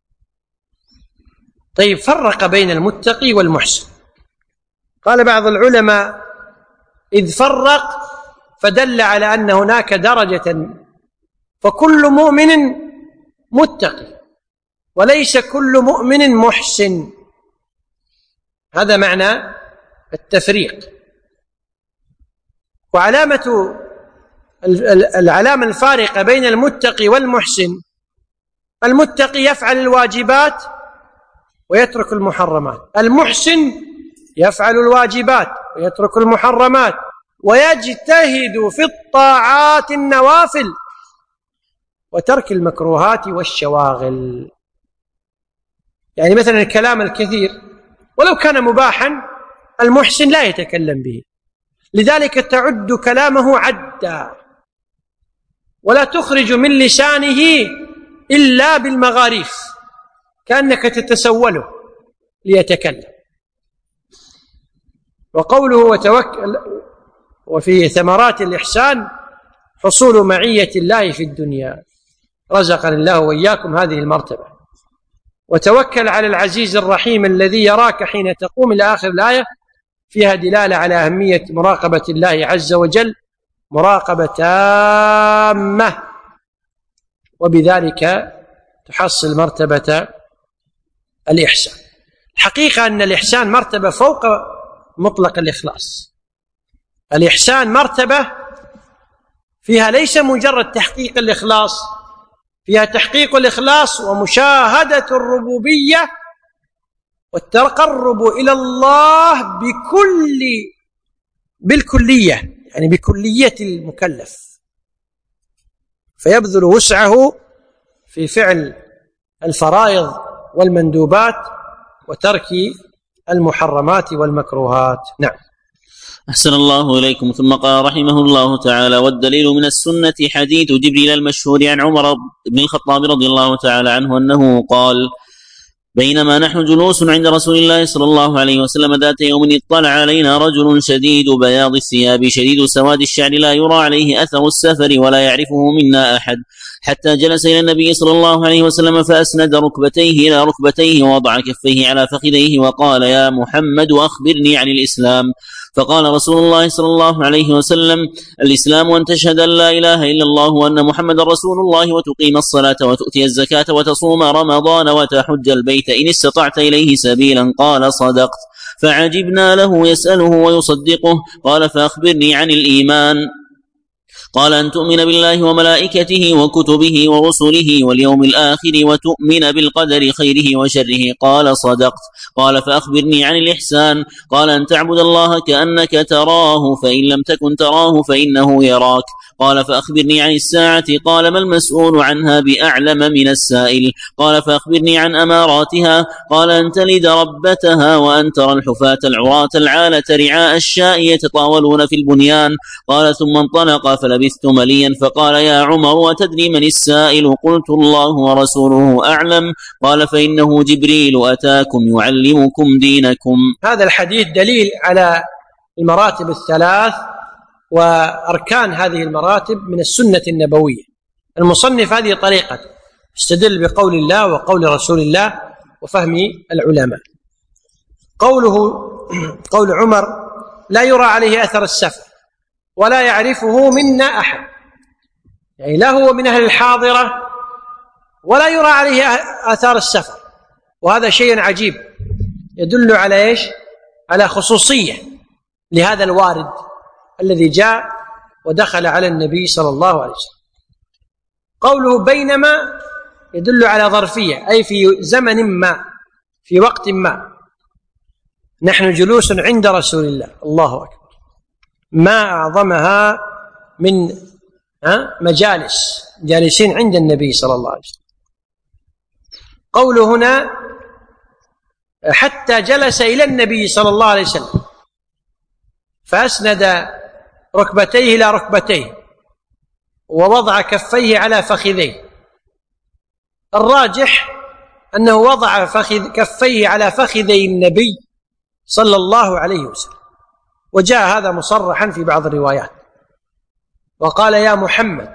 طيب، فرق بين المتقي والمحسن. قال بعض العلماء: إذ فرق فدل على أن هناك درجة، فكل مؤمن متقي وليس كل مؤمن محسن. هذا معنى التفريق. وعلامة العلامة الفارقة بين المتقي والمحسن: المتقي يفعل الواجبات ويترك المحرمات، المحسن يفعل الواجبات ويترك المحرمات ويجتهد في الطاعات النوافل وترك المكروهات والشواغل. يعني مثلا الكلام الكثير ولو كان مباحا المحسن لا يتكلم به، لذلك تعد كلامه عدا، ولا تخرج من لسانه إلا بالمغاريف، كأنك تتسوله ليتكلم. وقوله وتوكل، وفي ثمرات الإحسان حصول معية الله في الدنيا، رزقنا الله وإياكم هذه المرتبة. وتوكل على العزيز الرحيم الذي يراك حين تقوم، إلى آخر الآية، فيها دلالة على أهمية مراقبة الله عز وجل مراقبة تامة، وبذلك تحصل مرتبة الإحسان. الحقيقة أن الإحسان مرتبة فوق مطلق الإخلاص. الإحسان مرتبة فيها ليس مجرد تحقيق الإخلاص، فيها تحقيق الإخلاص ومشاهدة الربوبية والتقرب إلى الله بكل بالكلية، يعني بكلية المكلف، فيبذل وسعه في فعل الفرائض والمندوبات وترك المحرمات والمكروهات. نعم. أحسن الله إليكم. ثم قال رحمه الله تعالى: والدليل من السنة حديث جبريل المشهور عن عمر بن الخطاب رضي الله تعالى عنه أنه قال: بينما نحن جلوس عند رسول الله صلى الله عليه وسلم ذات يوم اطلع علينا رجل شديد بياض الثياب شديد سواد الشعر لا يرى عليه أثر السفر ولا يعرفه منا أحد، حتى جلس إلى النبي صلى الله عليه وسلم فأسند ركبتيه إلى ركبتيه ووضع كفيه على فخذيه وقال: يا محمد أخبرني عن الإسلام. فقال رسول الله صلى الله عليه وسلم: الإسلام أن تشهد أن لا إله إلا الله وأن محمد رسول الله وتقيم الصلاة وتؤتي الزكاة وتصوم رمضان وتحج البيت إن استطعت إليه سبيلا. قال: صدقت. فعجبنا له يسأله ويصدقه. قال: فأخبرني عن الإيمان. قال: أن تؤمن بالله وملائكته وكتبه ورسله واليوم الآخر وتؤمن بالقدر خيره وشره. قال: صدقت. قال: فأخبرني عن الإحسان. قال: أن تعبد الله كأنك تراه فإن لم تكن تراه فإنه يراك. قال: فأخبرني عن الساعة. قال: ما المسؤول عنها بأعلم من السائل. قال: فأخبرني عن أماراتها. قال: أن تلد ربتها وأن ترى الحفاة العراة العالة رعاء الشاء يتطاولون في البنيان. قال: ثم انطلق فلبثت مليا فقال: يا عمر وتدري من السائل؟ قلت: الله ورسوله أعلم. قال: فإنه جبريل أتاكم يعلمكم دينكم. هذا الحديث دليل على المراتب الثلاث وأركان هذه المراتب من السنة النبوية. المصنف هذه طريقة استدل بقول الله وقول رسول الله وفهم العلماء. قوله قول عمر: لا يرى عليه أثر السفر ولا يعرفه منا أحد، يعني لا هو من أهل الحاضرة ولا يرى عليه آثار السفر، وهذا شيء عجيب يدل على إيش؟ على خصوصية لهذا الوارد الذي جاء ودخل على النبي صلى الله عليه وسلم. قوله بينما يدل على ظرفية، أي في زمن ما، في وقت ما. نحن جلوس عند رسول الله، الله أكبر، ما أعظمها من مجالس، جالسين عند النبي صلى الله عليه وسلم. قوله هنا حتى جلس إلى النبي صلى الله عليه وسلم فأسند ركبتيه إلى ركبتيه ووضع كفيه على فخذيه. الراجح أنه وضع فخذ كفيه على فخذي النبي صلى الله عليه وسلم، وجاء هذا مصرحا في بعض الروايات. وقال: يا محمد.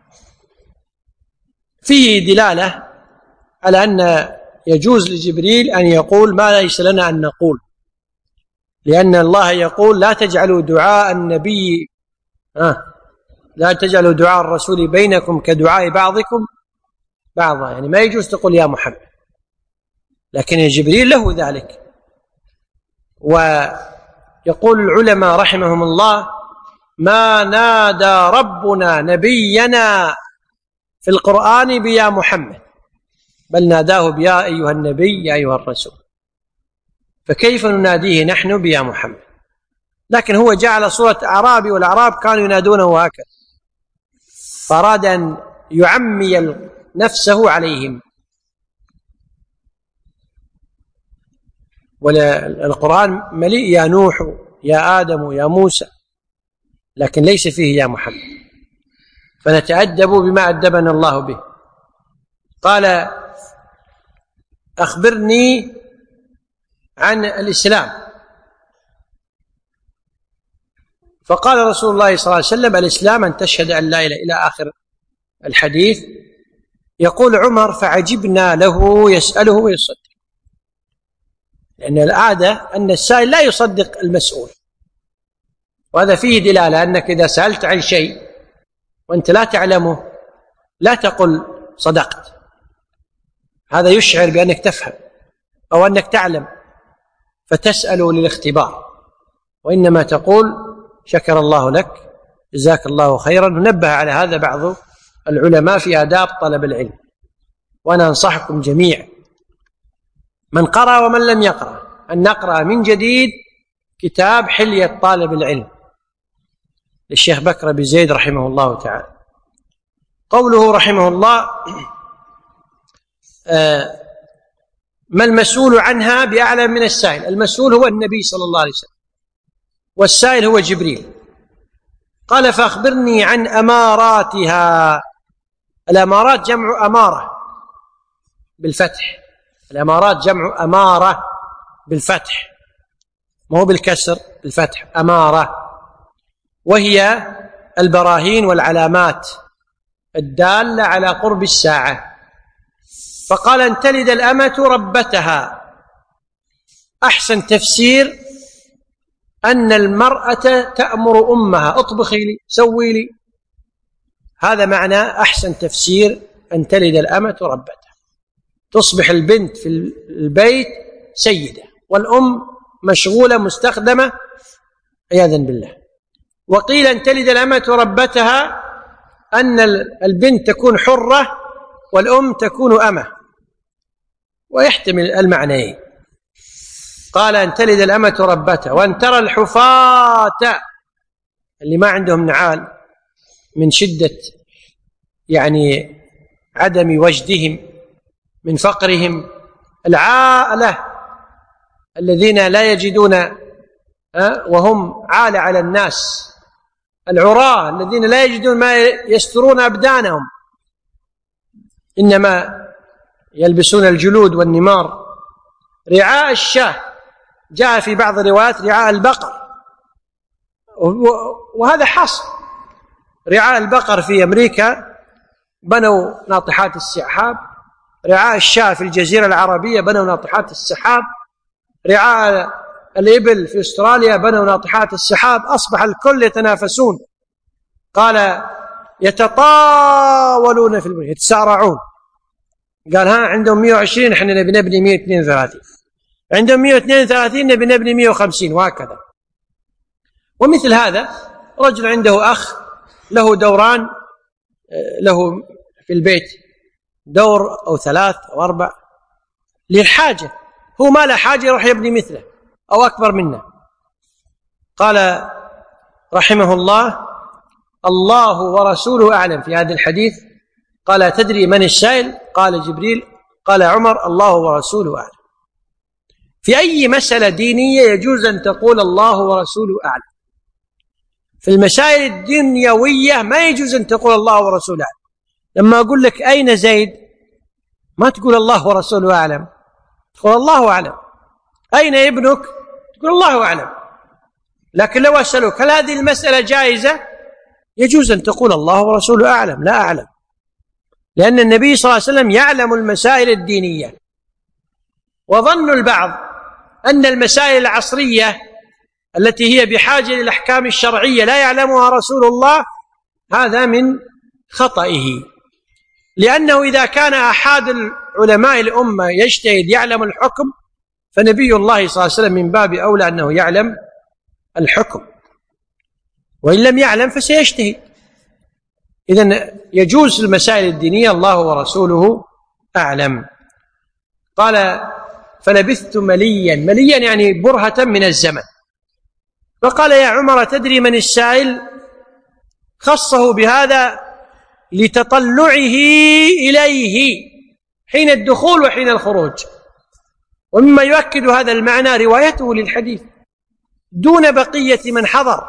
فيه دلالة على أن يجوز لجبريل أن يقول ما ليس لنا أن نقول، لأن الله يقول: لا تجعلوا دعاء النبي آه لا تجعلوا دعاء الرسول بينكم كدعاء بعضكم بعضا، يعني ما يجوز تقول يا محمد، لكن يا جبريل له ذلك. ويقول العلماء رحمهم الله: ما نادى ربنا نبينا في القرآن بيا محمد، بل ناداه بيا أيها النبي يا أيها الرسول، فكيف نناديه نحن بيا محمد؟ لكن هو جعل صورة أعرابي، والأعراب كانوا ينادونه هكذا، فأراد أن يعمي نفسه عليهم. والقرآن مليء يا نوح يا آدم يا موسى، لكن ليس فيه يا محمد، فنتأدب بما أدبنا الله به. قال: أخبرني عن الإسلام. فقال رسول الله صلى الله عليه وسلم: الإسلام أن تشهد أن لا إله إلى آخر الحديث. يقول عمر: فعجبنا له يسأله ويصدق، لأن العادة أن السائل لا يصدق المسؤول، وهذا فيه دلالة أنك إذا سألت عن شيء وأنت لا تعلمه لا تقل صدقت، هذا يشعر بأنك تفهم أو أنك تعلم فتسأل للاختبار، وإنما تقول شكر الله لك جزاك الله خيرا. ننبه على هذا بعض العلماء في آداب طلب العلم، وأنا أنصحكم جميعا من قرأ ومن لم يقرأ أن نقرأ من جديد كتاب حلية طالب العلم للشيخ بكر بن زيد رحمه الله تعالى. قوله رحمه الله: ما المسؤول عنها بأعلم من السائل؟ المسؤول هو النبي صلى الله عليه وسلم، والسائل هو جبريل. قال فأخبرني عن أماراتها. الأمارات جمع أمارة بالفتح، الأمارات جمع أمارة بالفتح، ما هو بالكسر، بالفتح، أمارة، وهي البراهين والعلامات الدالة على قرب الساعة. فقال أن تلد الأمة ربتها. أحسن تفسير أن المرأة تأمر أمها اطبخي لي، سوي لي، هذا معنى أحسن تفسير أن تلد الأمة ربتها، تصبح البنت في البيت سيدة والأم مشغولة مستخدمة عياذا بالله. وقيل أن تلد الأمة ربتها أن البنت تكون حرة والأم تكون أمة، ويحتمل المعنيين. قال أن تلد الأمة ربتها وأن ترى الحفاة اللي ما عندهم نعال من شدة يعني عدم وجدهم من فقرهم، العالة الذين لا يجدون وهم عالة على الناس، العراة الذين لا يجدون ما يسترون أبدانهم، إنما يلبسون الجلود والنمار. رعاء الشاة، جاء في بعض الروايات رعاء البقر، وهذا حصر. رعاء البقر في أمريكا بنوا ناطحات السحاب، رعاء الشاة في الجزيرة العربية بنوا ناطحات السحاب، رعاء الإبل في أستراليا بنوا ناطحات السحاب. أصبح الكل يتنافسون، قال يتطاولون في البنية، يتسارعون. قال ها عندهم مئة وعشرين، احنا نبي نبني مئة واثنين وثلاثين، عندهم مئة واثنين وثلاثين نبي نبني مئة وخمسين، وهكذا. ومثل هذا رجل عنده أخ له دوران، له في البيت دور أو ثلاث أو أربع للحاجة، هو ما له حاجة يروح يبني مثله أو أكبر منه. قال رحمه الله الله ورسوله أعلم في هذا الحديث. قال تدري من السائل؟ قال جبريل. قال عمر الله ورسوله أعلم. في أي مسألة دينية يجوز أن تقول الله ورسوله أعلم. في المسائل الدنيوية ما يجوز أن تقول الله ورسوله أعلم. لما أقول لك أين زيد ما تقول الله ورسوله أعلم، تقول الله أعلم. أين ابنك تقول الله أعلم. لكن لو أسألك هل هذه المسألة جائزة، يجوز أن تقول الله ورسوله أعلم، لا أعلم، لأن النبي صلى الله عليه وسلم يعلم المسائل الدينية. وظن البعض أن المسائل العصرية التي هي بحاجة للأحكام الشرعية لا يعلمها رسول الله، هذا من خطئه، لأنه إذا كان أحد العلماء الأمة يجتهد يعلم الحكم، فنبي الله صلى الله عليه وسلم من باب أولى أنه يعلم الحكم، وإن لم يعلم فسيجتهد. إذن يجوز المسائل الدينية الله ورسوله أعلم. قال فلبثت مليا، مليا يعني برهة من الزمن. فقال يا عمر تدري من السائل؟ خصه بهذا لتطلعه إليه حين الدخول وحين الخروج. ومما يؤكد هذا المعنى روايته للحديث دون بقية من حضر.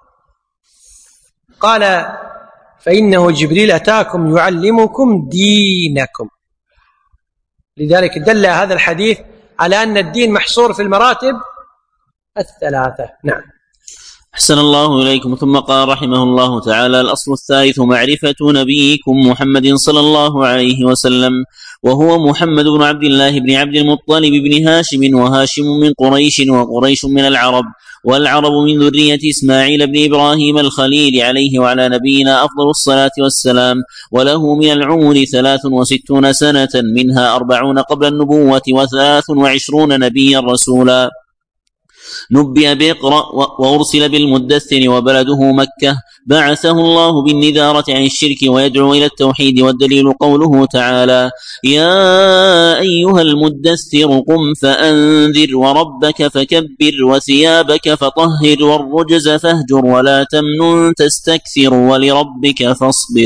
قال فإنه جبريل أتاكم يعلمكم دينكم. لذلك دل هذا الحديث على أن الدين محصور في المراتب الثلاثة. نعم. أحسن الله إليكم. ثم قال رحمه الله تعالى: الأصل الثالث معرفة نبيكم محمد صلى الله عليه وسلم، وهو محمد بن عبد الله بن عبد المطلب بن هاشم، وهاشم من قريش، وقريش من العرب، والعرب من ذرية إسماعيل بن إبراهيم الخليل عليه وعلى نبينا أفضل الصلاة والسلام. وله من العمر ثلاث وستون سنة، منها أربعون قبل النبوة وثلاث وعشرون نبيا رسولا. نبئ بإقرأ وأرسل بالمدثر، وبلده مكة. بعثه الله بالنذارة عن الشرك ويدعو إلى التوحيد. والدليل قوله تعالى: يا أيها المدثر قم فأنذر وربك فكبر وثيابك فطهر والرجز فاهجر ولا تمنن تستكثر ولربك فاصبر.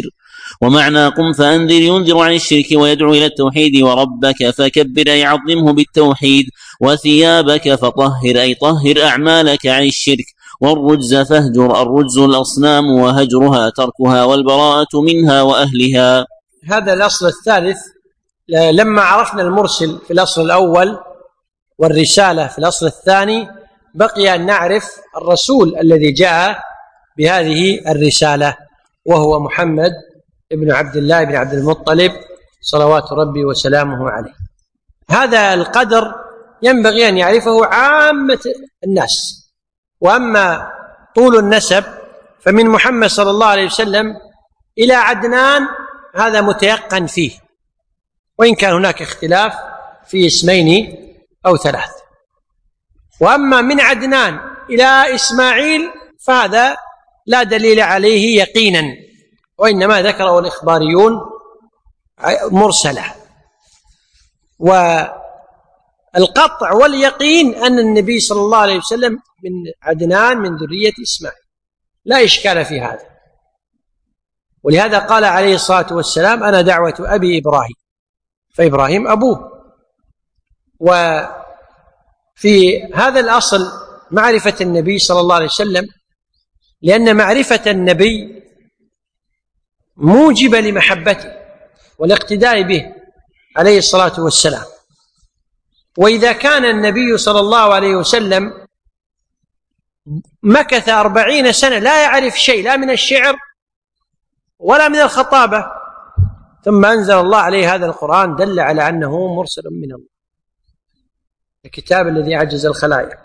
ومعنى قم فأنذر ينذر عن الشرك ويدعو إلى التوحيد. وربك فكبر أي عظمه بالتوحيد. وثيابك فطهر أي طهر أعمالك عن الشرك. والرجز فاهجر الرجز الأصنام وهجرها تركها والبراءة منها وأهلها. هذا الأصل الثالث. لما عرفنا المرسل في الأصل الأول والرسالة في الأصل الثاني بقي أن نعرف الرسول الذي جاء بهذه الرسالة وهو محمد ابن عبد الله بن عبد المطلب صلوات ربي وسلامه عليه. هذا القدر ينبغي أن يعرفه عامة الناس. وأما طول النسب فمن محمد صلى الله عليه وسلم إلى عدنان هذا متيقن فيه، وإن كان هناك اختلاف في اسمين أو ثلاث. وأما من عدنان إلى إسماعيل فهذا لا دليل عليه يقينا، وإنما ذكره الإخباريون مرسلة. والقطع واليقين أن النبي صلى الله عليه وسلم من عدنان من ذرية إسماعيل، لا إشكال في هذا. ولهذا قال عليه الصلاة والسلام أنا دعوة أبي إبراهيم، فإبراهيم أبوه. وفي هذا الأصل معرفة النبي صلى الله عليه وسلم، لأن معرفة النبي موجبة لمحبته والاقتداء به عليه الصلاة والسلام. وإذا كان النبي صلى الله عليه وسلم مكث أربعين سنة لا يعرف شيء لا من الشعر ولا من الخطابة، ثم أنزل الله عليه هذا القرآن، دل على أنه مرسل من الله، الكتاب الذي عجز الخلائق.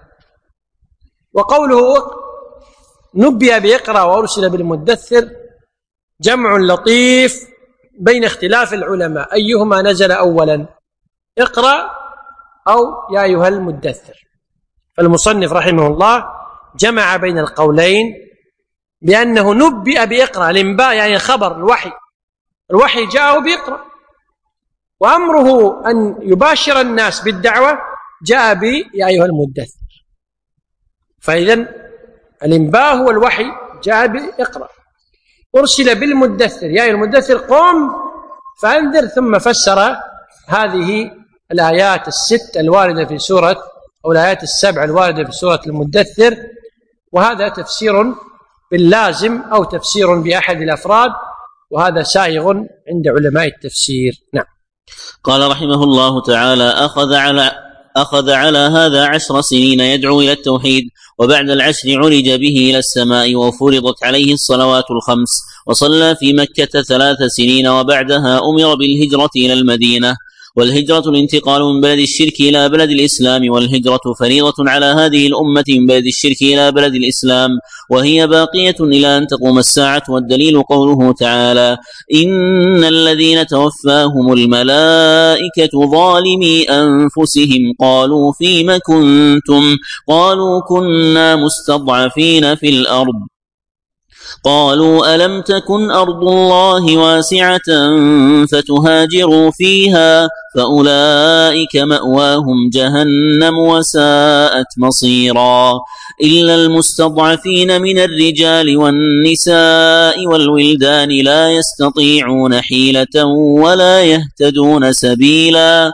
وقوله نبئ بإقرأ وأرسل بالمدثر جمع لطيف بين اختلاف العلماء أيهما نزل أولا، اقرأ أو يا أيها المدثر. فالمصنف رحمه الله جمع بين القولين بأنه نبئ بإقرأ، الإنباء يعني خبر الوحي، الوحي جاءه بإقرأ، وأمره أن يباشر الناس بالدعوة جاء ب يا أيها المدثر. فإذن الإنباء هو الوحي جاء بإقرأ. أرسل بالمدثر يا أيها المدثر قم فأنذر، ثم فسر هذه الآيات الست الواردة في سورة أو الآيات السبع الواردة في سورة المدثر، وهذا تفسير باللازم أو تفسير بأحد الأفراد، وهذا سائغ عند علماء التفسير. نعم. قال رحمه الله تعالى أخذ على أخذ على هذا عشر سنين يدعو إلى التوحيد، وبعد العشر عرج به إلى السماء وفرضت عليه الصلوات الخمس، وصلى في مكة ثلاث سنين، وبعدها أمر بالهجرة إلى المدينة. والهجرة الانتقال من بلد الشرك إلى بلد الإسلام، والهجرة فريضة على هذه الأمة من بلد الشرك إلى بلد الإسلام، وهي باقية إلى أن تقوم الساعة. والدليل قوله تعالى إن الذين توفاهم الملائكة ظالمي أنفسهم قالوا فيم كنتم قالوا كنا مستضعفين في الأرض قالوا ألم تكن أرض الله واسعة فتهاجروا فيها فأولئك مأواهم جهنم وساءت مصيرا إلا المستضعفين من الرجال والنساء والولدان لا يستطيعون حيلة ولا يهتدون سبيلا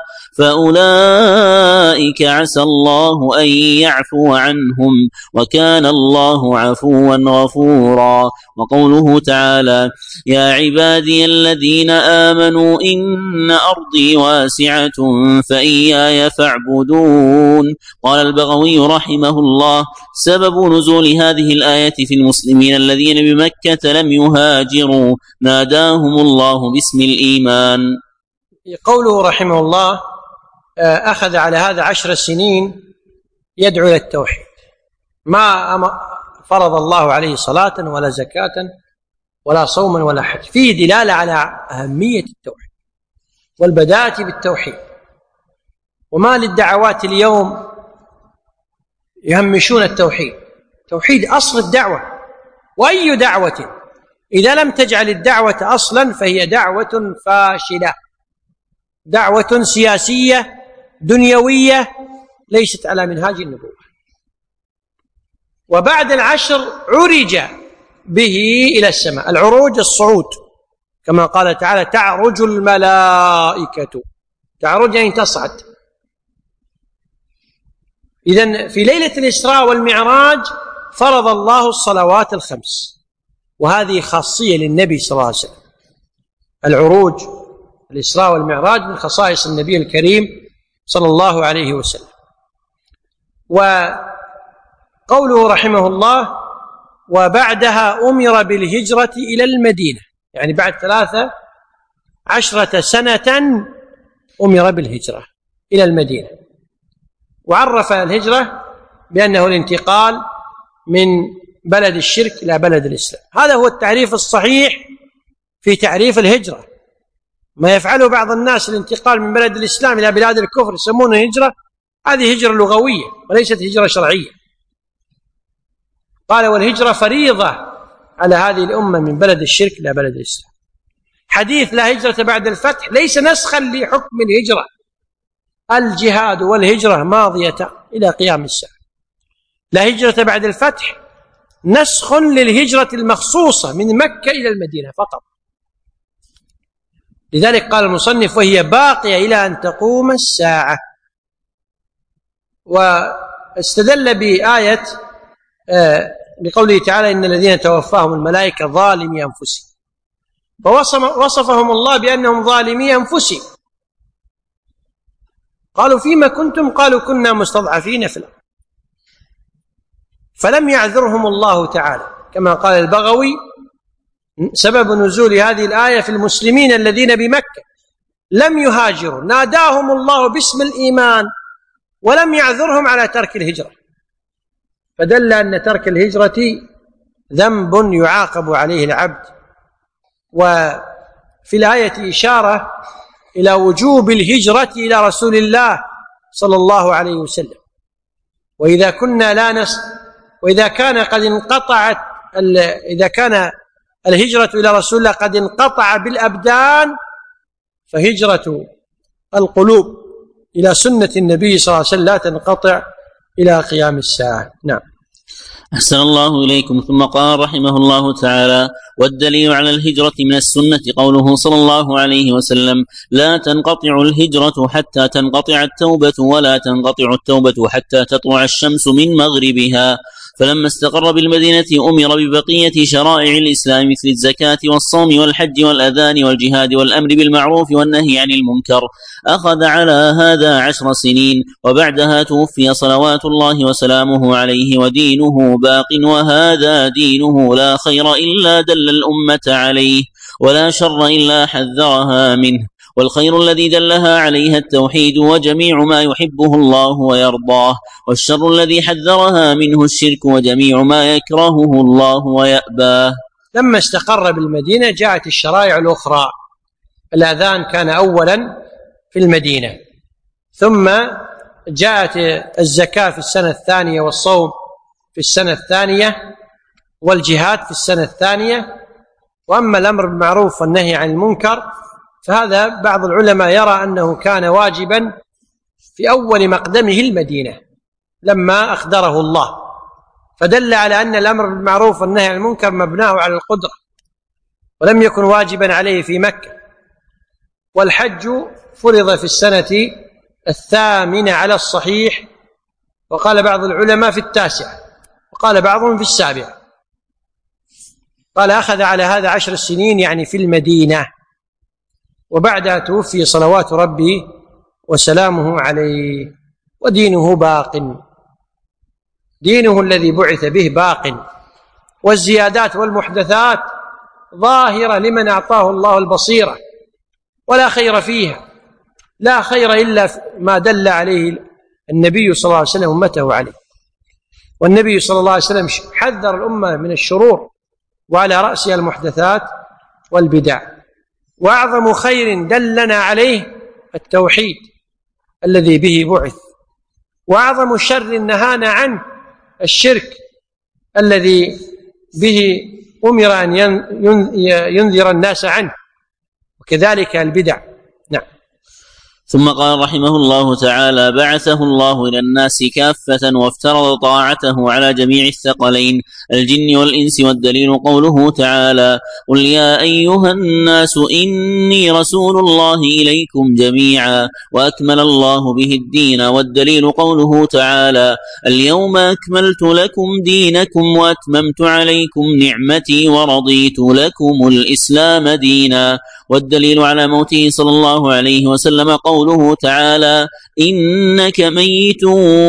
فأولئك عسى الله أن يعفو عنهم وكان الله عفوا غفورا. وقوله تعالى يا عبادي الذين آمنوا إن أرضي واسعة فإياي فاعبدون. قال البغوي رحمه الله سبب نزول هذه الآية في المسلمين الذين بمكة لم يهاجروا ناداهم الله باسم الإيمان. قوله رحمه الله أخذ على هذا عشر سنين يدعو إلى التوحيد، ما فرض الله عليه صلاة ولا زكاة ولا صوما ولا حج، فيه دلالة على أهمية التوحيد والبداءة بالتوحيد. وما للدعوات اليوم يهمشون التوحيد، توحيد أصل الدعوة، وأي دعوة إذا لم تجعل الدعوة أصلا فهي دعوة فاشلة، دعوة سياسية دنيوية ليست على منهاج النبوة. وبعد العشر عرج به إلى السماء، العروج الصعود، كما قال تعالى تعرج الملائكة، تعرج يعني تصعد. إذن في ليلة الإسراء والمعراج فرض الله الصلوات الخمس، وهذه خاصية للنبي صلى الله عليه وسلم. العروج الإسراء والمعراج من خصائص النبي الكريم صلى الله عليه وسلم. وقوله رحمه الله وبعدها أمر بالهجرة إلى المدينة، يعني بعد ثلاثة عشرة سنة أمر بالهجرة إلى المدينة، وعرف الهجرة بأنه الانتقال من بلد الشرك إلى بلد الإسلام. هذا هو التعريف الصحيح في تعريف الهجرة. ما يفعله بعض الناس الانتقال من بلد الإسلام إلى بلاد الكفر يسمونه هجرة، هذه هجرة لغوية وليست هجرة شرعية. قال والهجرة فريضة على هذه الأمة من بلد الشرك إلى بلد الإسلام. حديث لا هجرة بعد الفتح ليس نسخا لحكم الهجرة، الجهاد والهجرة ماضية إلى قيام الساعة. لا هجرة بعد الفتح نسخ للهجرة المخصوصة من مكة إلى المدينة فقط. لذلك قال المصنف وهي باقية إلى أن تقوم الساعة. واستدل بآية آه بقوله تعالى إن الذين توفاهم الملائكة ظالمي أنفسهم، فوصفهم الله بأنهم ظالمي أنفسهم. قالوا فيما كنتم؟ قالوا كنا مستضعفين في الأرض، فلم يعذرهم الله تعالى كما قال البغوي سبب نزول هذه الآية في المسلمين الذين بمكة لم يهاجروا، ناداهم الله باسم الإيمان ولم يعذرهم على ترك الهجرة، فدل أن ترك الهجرة ذنب يعاقب عليه العبد. وفي الآية إشارة إلى وجوب الهجرة إلى رسول الله صلى الله عليه وسلم. وإذا كنا لا نس وإذا كان قد انقطعت إذا كان الهجرة إلى رسول الله قد انقطع بالأبدان، فهجرة القلوب إلى سنة النبي صلى الله عليه وسلم لا تنقطع إلى قيام الساعة. نعم. أحسن الله إليكم. ثم قال رحمه الله تعالى والدليل على الهجرة من السنة قوله صلى الله عليه وسلم لا تنقطع الهجرة حتى تنقطع التوبة، ولا تنقطع التوبة حتى تطلع الشمس من مغربها. فلما استقر بالمدينة أمر ببقية شرائع الإسلام مثل الزكاة والصوم والحج والأذان والجهاد والأمر بالمعروف والنهي عن المنكر. أخذ على هذا عشر سنين، وبعدها توفي صلوات الله وسلامه عليه ودينه باق، وهذا دينه لا خير إلا دل الأمة عليه، ولا شر إلا حذرها منه، والخير الذي دلها عليها التوحيد وجميع ما يحبه الله ويرضاه، والشر الذي حذرها منه الشرك وجميع ما يكرهه الله ويأباه. لما استقر بالمدينة جاءت الشرائع الأخرى. الأذان كان أولا في المدينة، ثم جاءت الزكاة في السنة الثانية، والصوم في السنة الثانية، والجهاد في السنة الثانية. وأما الأمر بالمعروف والنهي عن المنكر فهذا بعض العلماء يرى أنه كان واجبا في أول مقدمه المدينة لما أخدره الله، فدل على أن الأمر بالمعروف والنهي عن المنكر مبناه على القدرة، ولم يكن واجبا عليه في مكة. والحج فرض في السنة الثامنة على الصحيح، وقال بعض العلماء في التاسعة، وقال بعضهم في السابعة. قال أخذ على هذا عشر سنين يعني في المدينة، وبعدها توفي صلوات ربي وسلامه عليه، ودينه باق، دينه الذي بعث به باق. والزيادات والمحدثات ظاهرة لمن أعطاه الله البصيرة ولا خير فيها، لا خير إلا ما دل عليه النبي صلى الله عليه وسلم أمته عليه. والنبي صلى الله عليه وسلم حذر الأمة من الشرور، وعلى رأسها المحدثات والبدع. وأعظم خير دلنا عليه التوحيد الذي به بعث، وأعظم شر نهانا عنه الشرك الذي به أمر أن ينذر الناس عنه، وكذلك البدع. نعم. ثم قال رحمه الله تعالى: بعثه الله إلى الناس كافة وافترض طاعته على جميع الثقلين الجن والإنس، والدليل قوله تعالى: قل يا أيها الناس إني رسول الله إليكم جميعا، وأكمل الله به الدين. والدليل قوله تعالى: اليوم أكملت لكم دينكم وأتممت عليكم نعمتي ورضيت لكم الإسلام دينا. والدليل على موته صلى الله عليه وسلم قوله تعالى: إنك ميت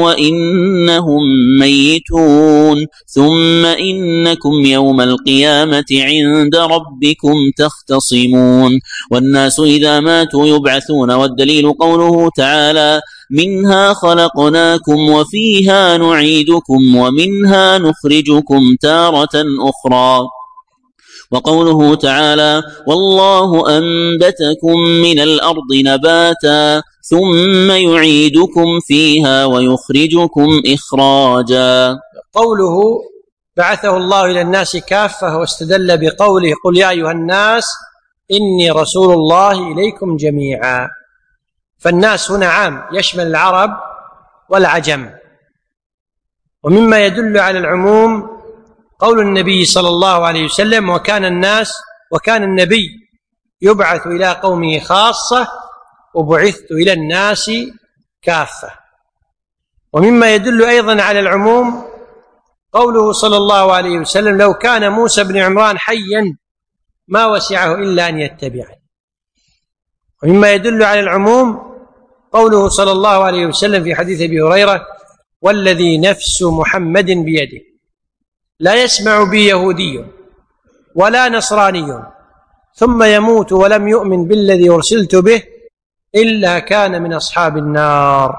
وإنهم ميتون ثم إنكم يوم القيامة عند ربكم تختصمون. والناس إذا ماتوا يبعثون. والدليل قوله تعالى: منها خلقناكم وفيها نعيدكم ومنها نخرجكم تارة أخرى. وقوله تعالى: والله أنبتكم من الأرض نباتا ثم يعيدكم فيها ويخرجكم إخراجا. قوله بعثه الله إلى الناس كافة واستدل بقوله: قل يا أيها الناس إني رسول الله إليكم جميعا. فالناس هنا عام يشمل العرب والعجم. ومما يدل على العموم قول النبي صلى الله عليه وسلم: وكان الناس وكان النبي يبعث إلى قومه خاصة وبعثت إلى الناس كافة. ومما يدل أيضا على العموم قوله صلى الله عليه وسلم: لو كان موسى بن عمران حيا ما وسعه إلا أن يتبعني. ومما يدل على العموم قوله صلى الله عليه وسلم في حديث أبي هريرة: والذي نفس محمد بيده لا يسمع بي يهودي ولا نصراني ثم يموت ولم يؤمن بالذي أرسلت به إلا كان من أصحاب النار.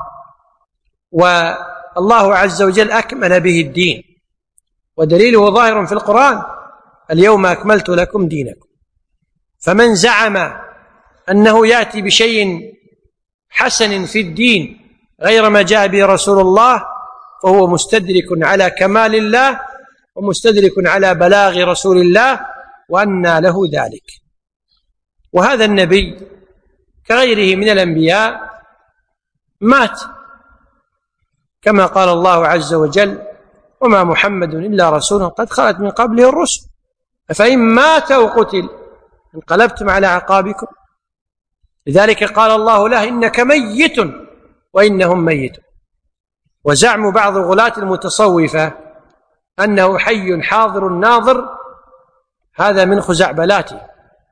والله عز وجل أكمل به الدين، ودليله ظاهر في القرآن: اليوم أكملت لكم دينكم. فمن زعم أنه يأتي بشيء حسن في الدين غير ما جاء به رسول الله فهو مستدرك على كمال الله ومستدرك على بلاغ رسول الله، وأنى له ذلك. وهذا النبي كغيره من الأنبياء مات، كما قال الله عز وجل: وما محمد إلا رسول قد خلت من قبله الرسل أفإن مات أو قتل انقلبتم على أعقابكم. لذلك قال الله له: إنك ميت وإنهم ميتون. وزعم بعض غلاة المتصوفة أنه حي حاضر ناظر هذا من خزعبلاته.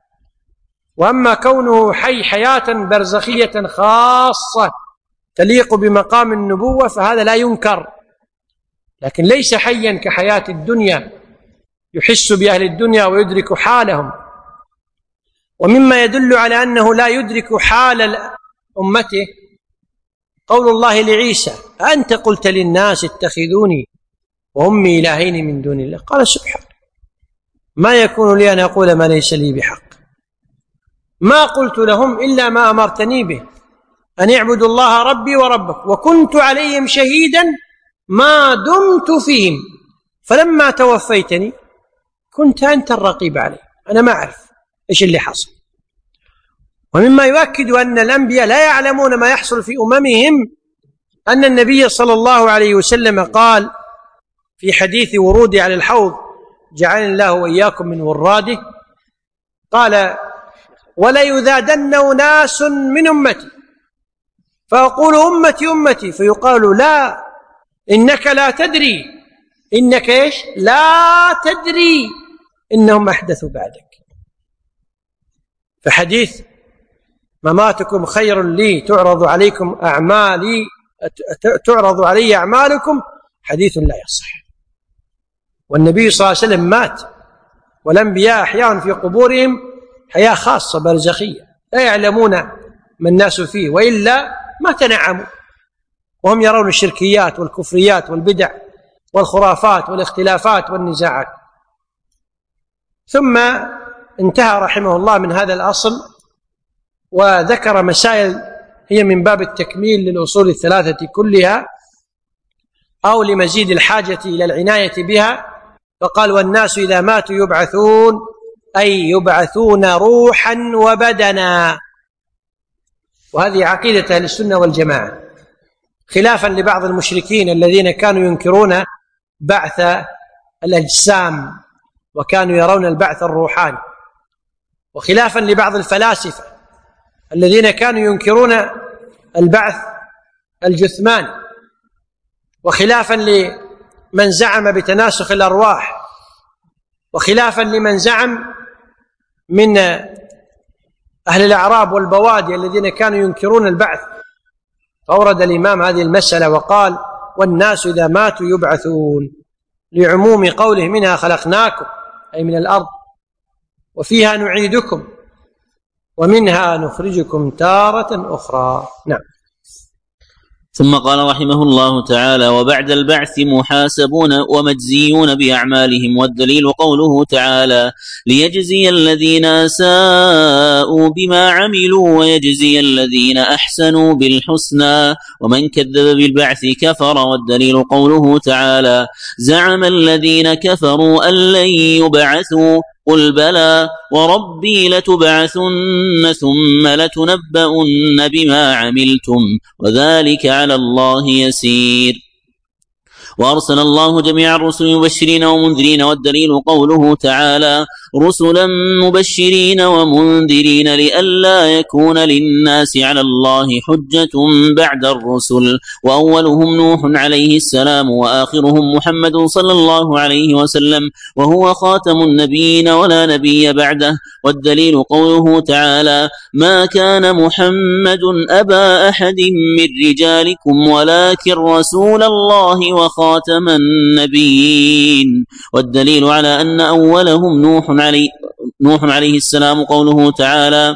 وأما كونه حي حياة برزخية خاصة تليق بمقام النبوة فهذا لا ينكر، لكن ليس حيا كحياة الدنيا يحس بأهل الدنيا ويدرك حالهم. ومما يدل على أنه لا يدرك حال أمته قول الله لعيسى: أنت قلت للناس اتخذوني وأمي إلهين من دون الله. قال: سبحانه، ما يكون لي أن أقول ما ليس لي بحق، ما قلت لهم إلا ما أمرتني به أن اعبدوا الله ربي وربكم وكنت عليهم شهيدا ما دمت فيهم فلما توفيتني كنت أنت الرقيب عليه. أنا ما أعرف إيش اللي حصل. ومما يؤكد أن الأنبياء لا يعلمون ما يحصل في أممهم أن النبي صلى الله عليه وسلم قال في حديث ورودي على الحوض: جعلني الله وإياكم من وراده، قال: وليذادن أناس من أمتي فأقول أمتي أمتي فيقال لا إنك لا تدري إنك إيش لا تدري إنهم أحدثوا بعدك. فحديث مماتكم خير لي تعرض عليكم أعمالي تعرض علي أعمالكم حديث لا يصح. والنبي صلى الله عليه وسلم مات، والأنبياء أحياء في قبورهم حياة خاصة برزخية لا يعلمون ما الناس فيه، وإلا ما تنعموا، وهم يرون الشركيات والكفريات والبدع والخرافات والاختلافات والنزاعات. ثم انتهى رحمه الله من هذا الأصل وذكر مسائل هي من باب التكميل للأصول الثلاثة كلها أو لمزيد الحاجة إلى العناية بها، فقال: والناس إذا ماتوا يبعثون، أي يبعثون روحا وبدنا. وهذه عقيدة أهل السنة والجماعة، خلافا لبعض المشركين الذين كانوا ينكرون بعث الأجسام وكانوا يرون البعث الروحاني، وخلافا لبعض الفلاسفة الذين كانوا ينكرون البعث الجثماني، وخلافا لمن زعم بتناسخ الأرواح، وخلافا لمن زعم من أهل الأعراب والبوادي الذين كانوا ينكرون البعث. فأورد الإمام هذه المسألة وقال: والناس إذا ماتوا يبعثون، لعموم قوله: منها خلقناكم، أي من الأرض، وفيها نعيدكم ومنها نخرجكم تارة أخرى. نعم. ثم قال رحمه الله تعالى: وبعد البعث محاسبون ومجزيون بأعمالهم، والدليل قوله تعالى: ليجزي الذين أساءوا بما عملوا ويجزي الذين أحسنوا بالحسنى، ومن كذب بالبعث كفر. والدليل قوله تعالى: زعم الذين كفروا أن لن يبعثوا، قل بلى وربي لتبعثن ثم لتنبؤن بما عملتم وذلك على الله يسير. وأرسل الله جميع الرسل مبشرين ومنذرين. والدليل قوله تعالى: رسلا مبشرين ومنذرين لئلا يكون للناس على الله حجة بعد الرسل، وأولهم نوح عليه السلام وآخرهم محمد صلى الله عليه وسلم، وهو خاتم النبيين ولا نبي بعده. والدليل قوله تعالى: ما كان محمد أبا أحد من رجالكم ولكن رسول الله وخاتم النبيين. والدليل على أن أولهم نوح عليه, نوح عليه السلام قوله تعالى: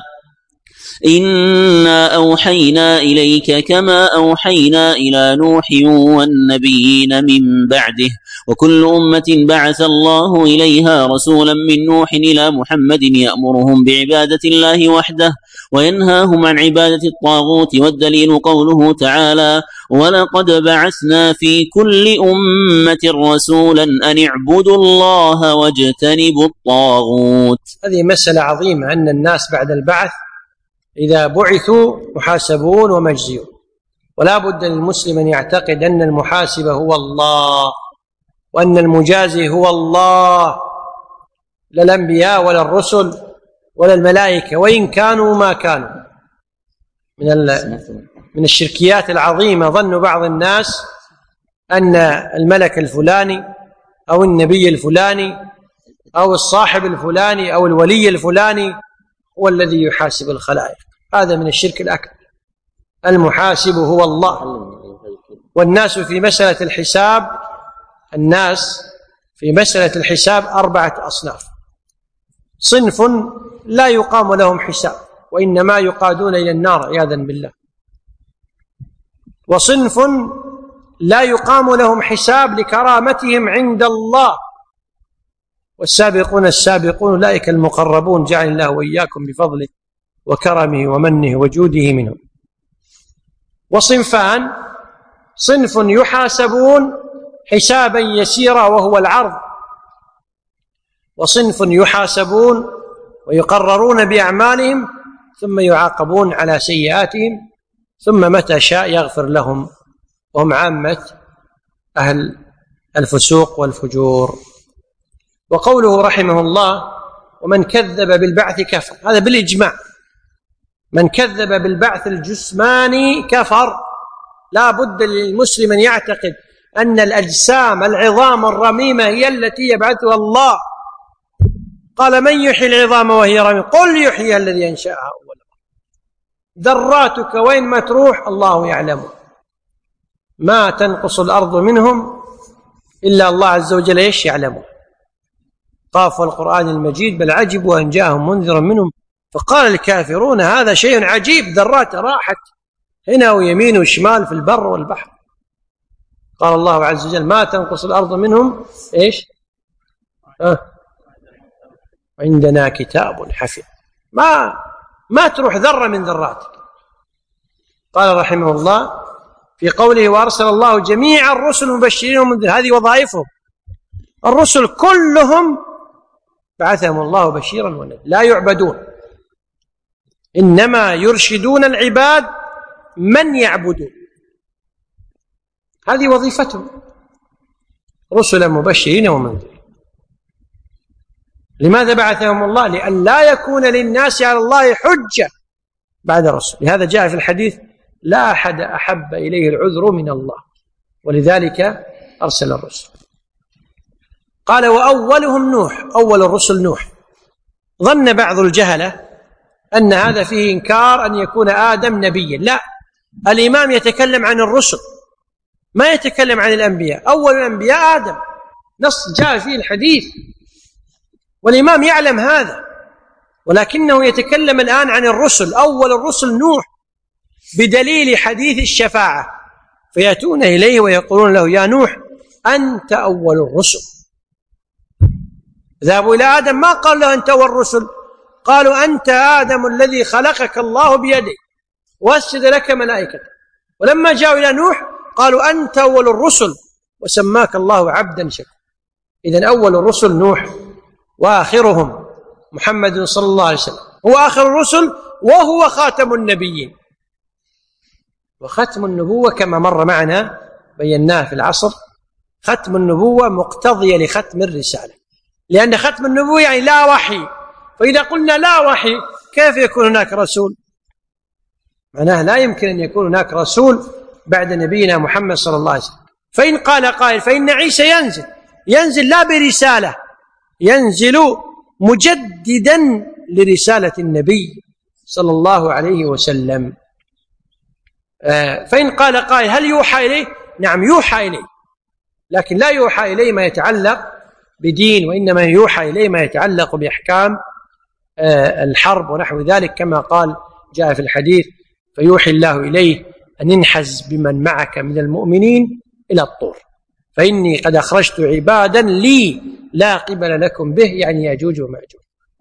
إنا أوحينا إليك كما أوحينا إلى نوح والنبيين من بعده، وكل أمة بعث الله إليها رسولا من نوح إلى محمد يأمرهم بعبادة الله وحده وينهاهم عن عبادة الطاغوت. والدليل قوله تعالى: ولقد بعثنا في كل أمة رسولا أن اعبدوا الله واجتنبوا الطاغوت. هذه مسألة عظيمة، أن الناس بعد البعث إذا بعثوا محاسبون ومجزيون، ولا بد للمسلم أن يعتقد أن المحاسب هو الله وأن المجازي هو الله، لا الأنبياء ولا الرسل ولا الملائكة وإن كانوا ما كانوا. من من الشركيات العظيمة ظن بعض الناس أن الملك الفلاني أو النبي الفلاني أو الصاحب الفلاني أو الولي الفلاني هو الذي يحاسب الخلائق. هذا من الشرك الأكبر. المحاسب هو الله. والناس في مسألة الحساب الناس في مسألة الحساب أربعة أصناف: صنف لا يقام لهم حساب وإنما يقادون إلى النار عياذا بالله، وصنف لا يقام لهم حساب لكرامتهم عند الله، والسابقون السابقون أولئك المقربون جعل الله وإياكم بفضله وكرمه ومنه وجوده منهم. وصنفان: صنف يحاسبون حسابا يسيرا وهو العرض، وصنف يحاسبون ويقررون بأعمالهم ثم يعاقبون على سيئاتهم ثم متى شاء يغفر لهم، وهم عامة أهل الفسوق والفجور. وقوله رحمه الله: ومن كذب بالبعث كفر، هذا بالإجماع، من كذب بالبعث الجسماني كفر. لا بد للمسلم أن يعتقد أن الأجسام العظام الرميمة هي التي يبعثها الله. قال: من يحيي العظام وهي رميمة؟ قل يحييها الذي أنشأها أول مرة. ذراتك وين ما تروح الله يعلم، ما تنقص الأرض منهم إلا الله عز وجل ايش يعلمه. قاف القرآن المجيد: بل عجبوا أن جاءهم منذر منهم فقال الكافرون هذا شيء عجيب. ذرات راحت هنا ويمين وشمال في البر والبحر. قال الله عز وجل: ما تنقص الأرض منهم ايش أه؟ عندنا كتاب حفظ. ما ما تروح ذرة من ذراتك. قال رحمه الله في قوله: وأرسل الله جميع الرسل مبشرين ومنذرين. هذه وظائفهم. الرسل كلهم بعثهم الله بشيرا ونذيرا، لا يعبدون. إنما يرشدون العباد من يعبدون، هذه وظيفتهم، رسلا مبشرين ومنذرين. لماذا بعثهم الله؟ لأن لا يكون للناس على الله حجة بعد الرسل. لهذا جاء في الحديث: لا أحد أحب إليه العذر من الله، ولذلك أرسل الرسل. قال: وأولهم نوح، أول الرسل نوح. ظن بعض الجهلة أن هذا فيه إنكار أن يكون آدم نبيا. لا، الإمام يتكلم عن الرسل ما يتكلم عن الأنبياء. أول الأنبياء آدم، نص جاء فيه الحديث، والإمام يعلم هذا، ولكنه يتكلم الآن عن الرسل. أول الرسل نوح بدليل حديث الشفاعة، فيأتون إليه ويقولون له: يا نوح أنت أول الرسل. ذهبوا إلى آدم ما قال له أنت أول الرسل، قالوا: أنت آدم الذي خلقك الله بيده وأسجد لك ملائكته. ولما جاءوا إلى نوح قالوا: أنت أول الرسل وسماك الله عبدا شكورا. إذن أول الرسل نوح، وآخرهم محمد صلى الله عليه وسلم هو آخر الرسل وهو خاتم النبيين. وختم النبوة كما مر معنا بيناه في العصر، ختم النبوة مقتضية لختم الرسالة، لأن ختم النبوة يعني لا وحي. فإذا قلنا لا وحي كيف يكون هناك رسول؟ معناه لا يمكن أن يكون هناك رسول بعد نبينا محمد صلى الله عليه وسلم. فإن قال قائل: فإن عيسى ينزل ينزل لا برسالة، ينزل مجددا لرسالة النبي صلى الله عليه وسلم. فإن قال قائل: هل يوحى إليه؟ نعم يوحى إليه، لكن لا يوحى إليه ما يتعلق بدين، وإنما يوحى إليه ما يتعلق بأحكام الحرب ونحو ذلك، كما قال جاء في الحديث: فيوحي الله إليه أن انحز بمن معك من المؤمنين إلى الطور فإني قد أخرجت عبادا لي لا قبل لكم به، يعني يأجوج ومأجوج.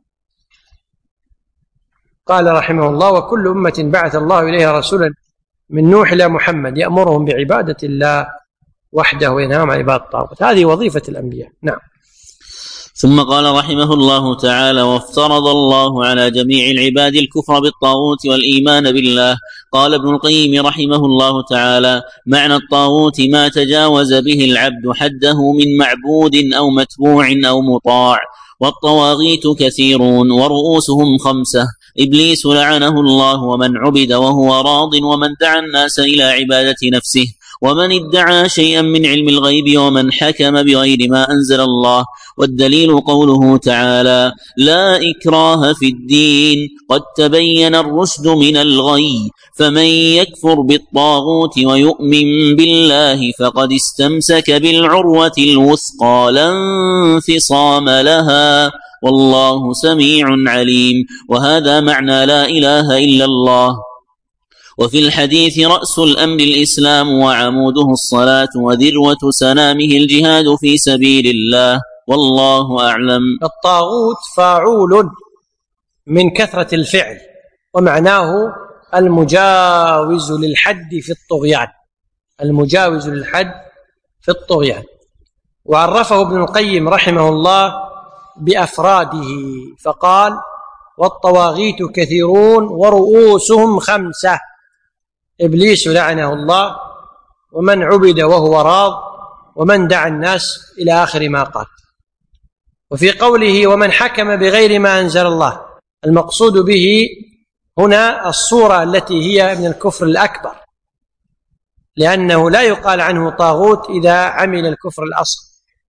قال رحمه الله: وكل أمة بعث الله إليها رسولا من نوح إلى محمد يأمرهم بعبادة الله وحده وينهاهم عن عبادة الطاغوت. هذه وظيفة الأنبياء. نعم. ثم قال رحمه الله تعالى: وافترض الله على جميع العباد الكفر بالطاغوت والإيمان بالله. قال ابن القيم رحمه الله تعالى: معنى الطاغوت ما تجاوز به العبد حده من معبود أو متبوع أو مطاع. والطواغيت كثيرون ورؤوسهم خمسة: إبليس لعنه الله، ومن عبد وهو راض، ومن دعا الناس إلى عبادة نفسه، ومن ادعى شيئا من علم الغيب، ومن حكم بغير ما أنزل الله. والدليل قوله تعالى: لا إكراه في الدين قد تبين الرشد من الغي، فمن يكفر بالطاغوت ويؤمن بالله فقد استمسك بالعروة الوثقى لا انفصام لها، والله سميع عليم. وهذا معنى لا إله إلا الله. وفي الحديث: رأس الأمر الإسلام وعموده الصلاة وذروة سنامه الجهاد في سبيل الله، والله أعلم. الطاغوت فاعول من كثرة الفعل، ومعناه المجاوز للحد في الطغيان، المجاوز للحد في الطغيان. وعرفه ابن القيم رحمه الله بأفراده فقال: والطواغيت كثيرون ورؤوسهم خمسة: إبليس لعنه الله، ومن عبد وهو راض، ومن دعا الناس إلى آخر ما قال. وفي قوله: ومن حكم بغير ما أنزل الله، المقصود به هنا الصورة التي هي من الكفر الأكبر، لأنه لا يقال عنه طاغوت إذا عمل الكفر الأصغر.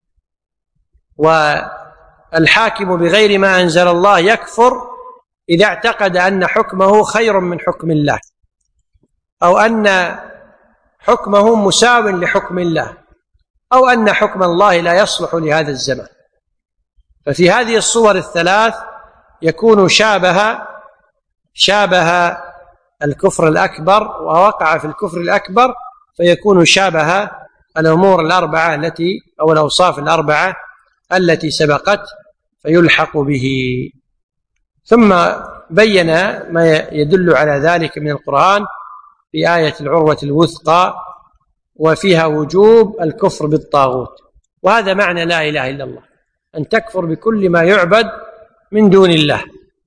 والحاكم بغير ما أنزل الله يكفر إذا اعتقد أن حكمه خير من حكم الله، أو أن حكمه مساو لحكم الله، أو أن حكم الله لا يصلح لهذا الزمان. ففي هذه الصور الثلاث يكون شابه شابه الكفر الأكبر، ووقع في الكفر الأكبر فيكون شابه الأمور الأربعة التي أو الأوصاف الأربعة التي سبقت فيلحق به. ثم بين ما يدل على ذلك من القرآن في آية العروة الوثقى، وفيها وجوب الكفر بالطاغوت. وهذا معنى لا إله إلا الله، أن تكفر بكل ما يعبد من دون الله.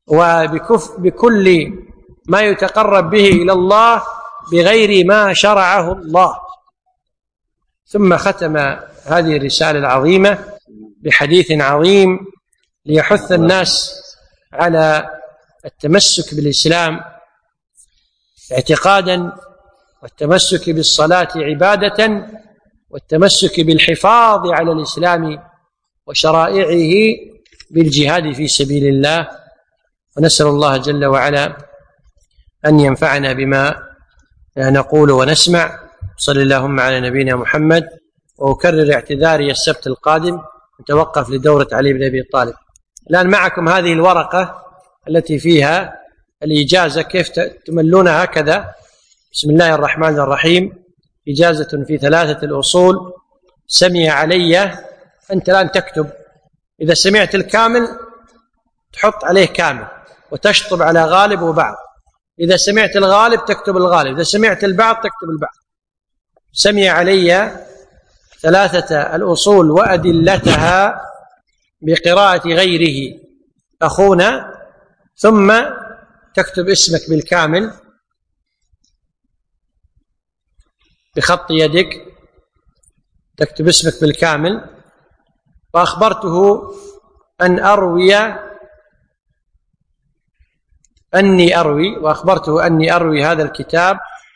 وبكل ما يتقرب به إلى الله بغير ما شرعه الله. ثم ختم هذه الرسالة العظيمة بحديث عظيم ليحث الناس على التمسك بالإسلام اعتقادا، والتمسك بالصلاة عبادة، والتمسك بالحفاظ على الإسلام وشرائعه بالجهاد في سبيل الله. ونسأل الله جل وعلا أن ينفعنا بما نقول ونسمع. صلى اللهم على نبينا محمد. وأكرر اعتذاري السبت القادم نتوقف لدورة علي بن أبي طالب. الآن معكم هذه الورقة التي فيها الإجازة، كيف تملونها هكذا: بسم الله الرحمن الرحيم، إجازة في ثلاثة الأصول، سمع علي. أنت الآن تكتب، إذا سمعت الكامل تحط عليه كامل وتشطب على غالب وبعض، إذا سمعت الغالب تكتب الغالب، إذا سمعت البعض تكتب البعض. سمع علي ثلاثة الأصول وأدلتها بقراءة غيره أخونا، ثم تكتب اسمك بالكامل بخط يدك، تكتب اسمك بالكامل. وأخبرته أن أروي أني أروي وأخبرته أني أروي هذا الكتاب،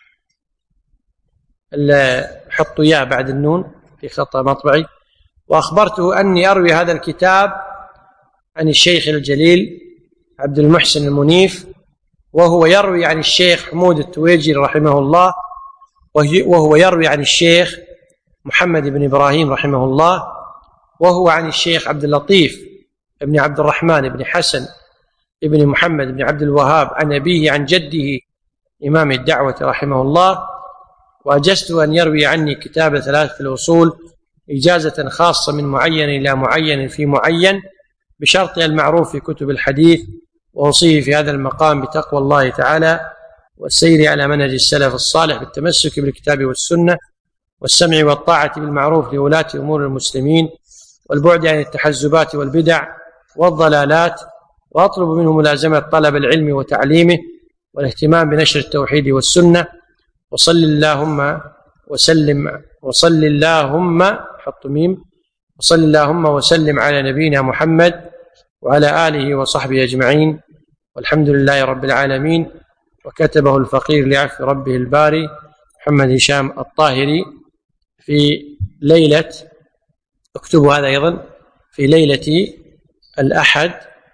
حطوا إياه بعد النون في خطأ مطبعي. وأخبرته أني أروي هذا الكتاب عن الشيخ الجليل عبد المحسن المنيف، وهو يروي عن الشيخ حمود التويجري رحمه الله، وهو يروي عن الشيخ محمد بن إبراهيم رحمه الله، وهو عن الشيخ عبد اللطيف بن عبد الرحمن بن حسن بن محمد بن عبد الوهاب عن أبيه عن جده إمام الدعوة رحمه الله. وأجزت أن يروي عني كتاب ثلاثة الأصول إجازة خاصة من معين إلى معين في معين بشرط المعروف في كتب الحديث. وأوصيه في هذا المقام بتقوى الله تعالى والسير على منهج السلف الصالح بالتمسك بالكتاب والسنة والسمع والطاعة بالمعروف لولاة أمور المسلمين، والبعد عن التحزبات والبدع والضلالات، وأطلب منه ملازمة طلب العلم وتعليمه والاهتمام بنشر التوحيد والسنة. وصل اللهم وسلم وصل اللهم حط ميم وصل اللهم وسلم على نبينا محمد وعلى آله وصحبه أجمعين، والحمد لله رب العالمين. وكتبه الفقير لعفو ربه الباري محمد هشام الطاهري في ليلة، اكتبوا هذا أيضا، في ليلة الأحد،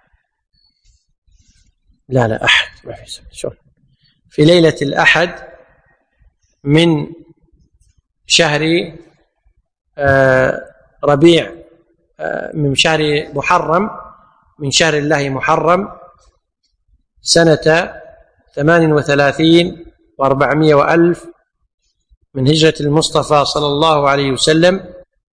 لا لا أحد ما في شو، في ليلة الأحد من شهر ربيع، من شهر محرم، من شهر الله محرم، سنة ثمان وثلاثين وأربعمائة وألف من هجرة المصطفى صلى الله عليه وسلم.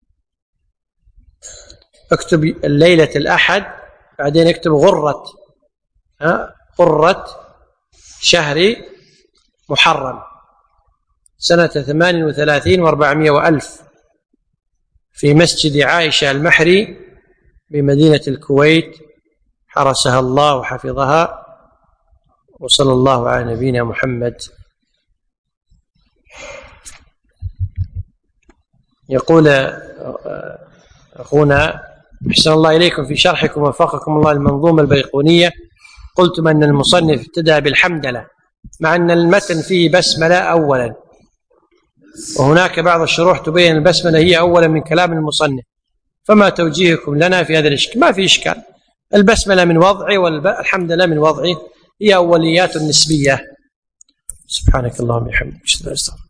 اكتب الليلة الأحد، بعدين اكتب غرة ها غرة شهر محرم سنة ثمان وثلاثين وأربعمائة وألف في مسجد عائشة المحري بمدينة الكويت، حرسها الله وحفظها. وصلى الله على نبينا محمد. يقول أخونا أحسن الله إليكم، في شرحكم وفقكم الله المنظومة البيقونية قلتم أن المصنف ابتدأ بالحمدلة مع أن المتن فيه بسملة أولا، وهناك بعض الشروح تبين البسملة هي أولا من كلام المصنف، فما توجيهكم لنا في هذا الإشكال؟ ما في إشكال، البسملة من وضعه والحمدلة من وضعه، هي أوليات نسبية. سبحانك اللهم وبحمدك.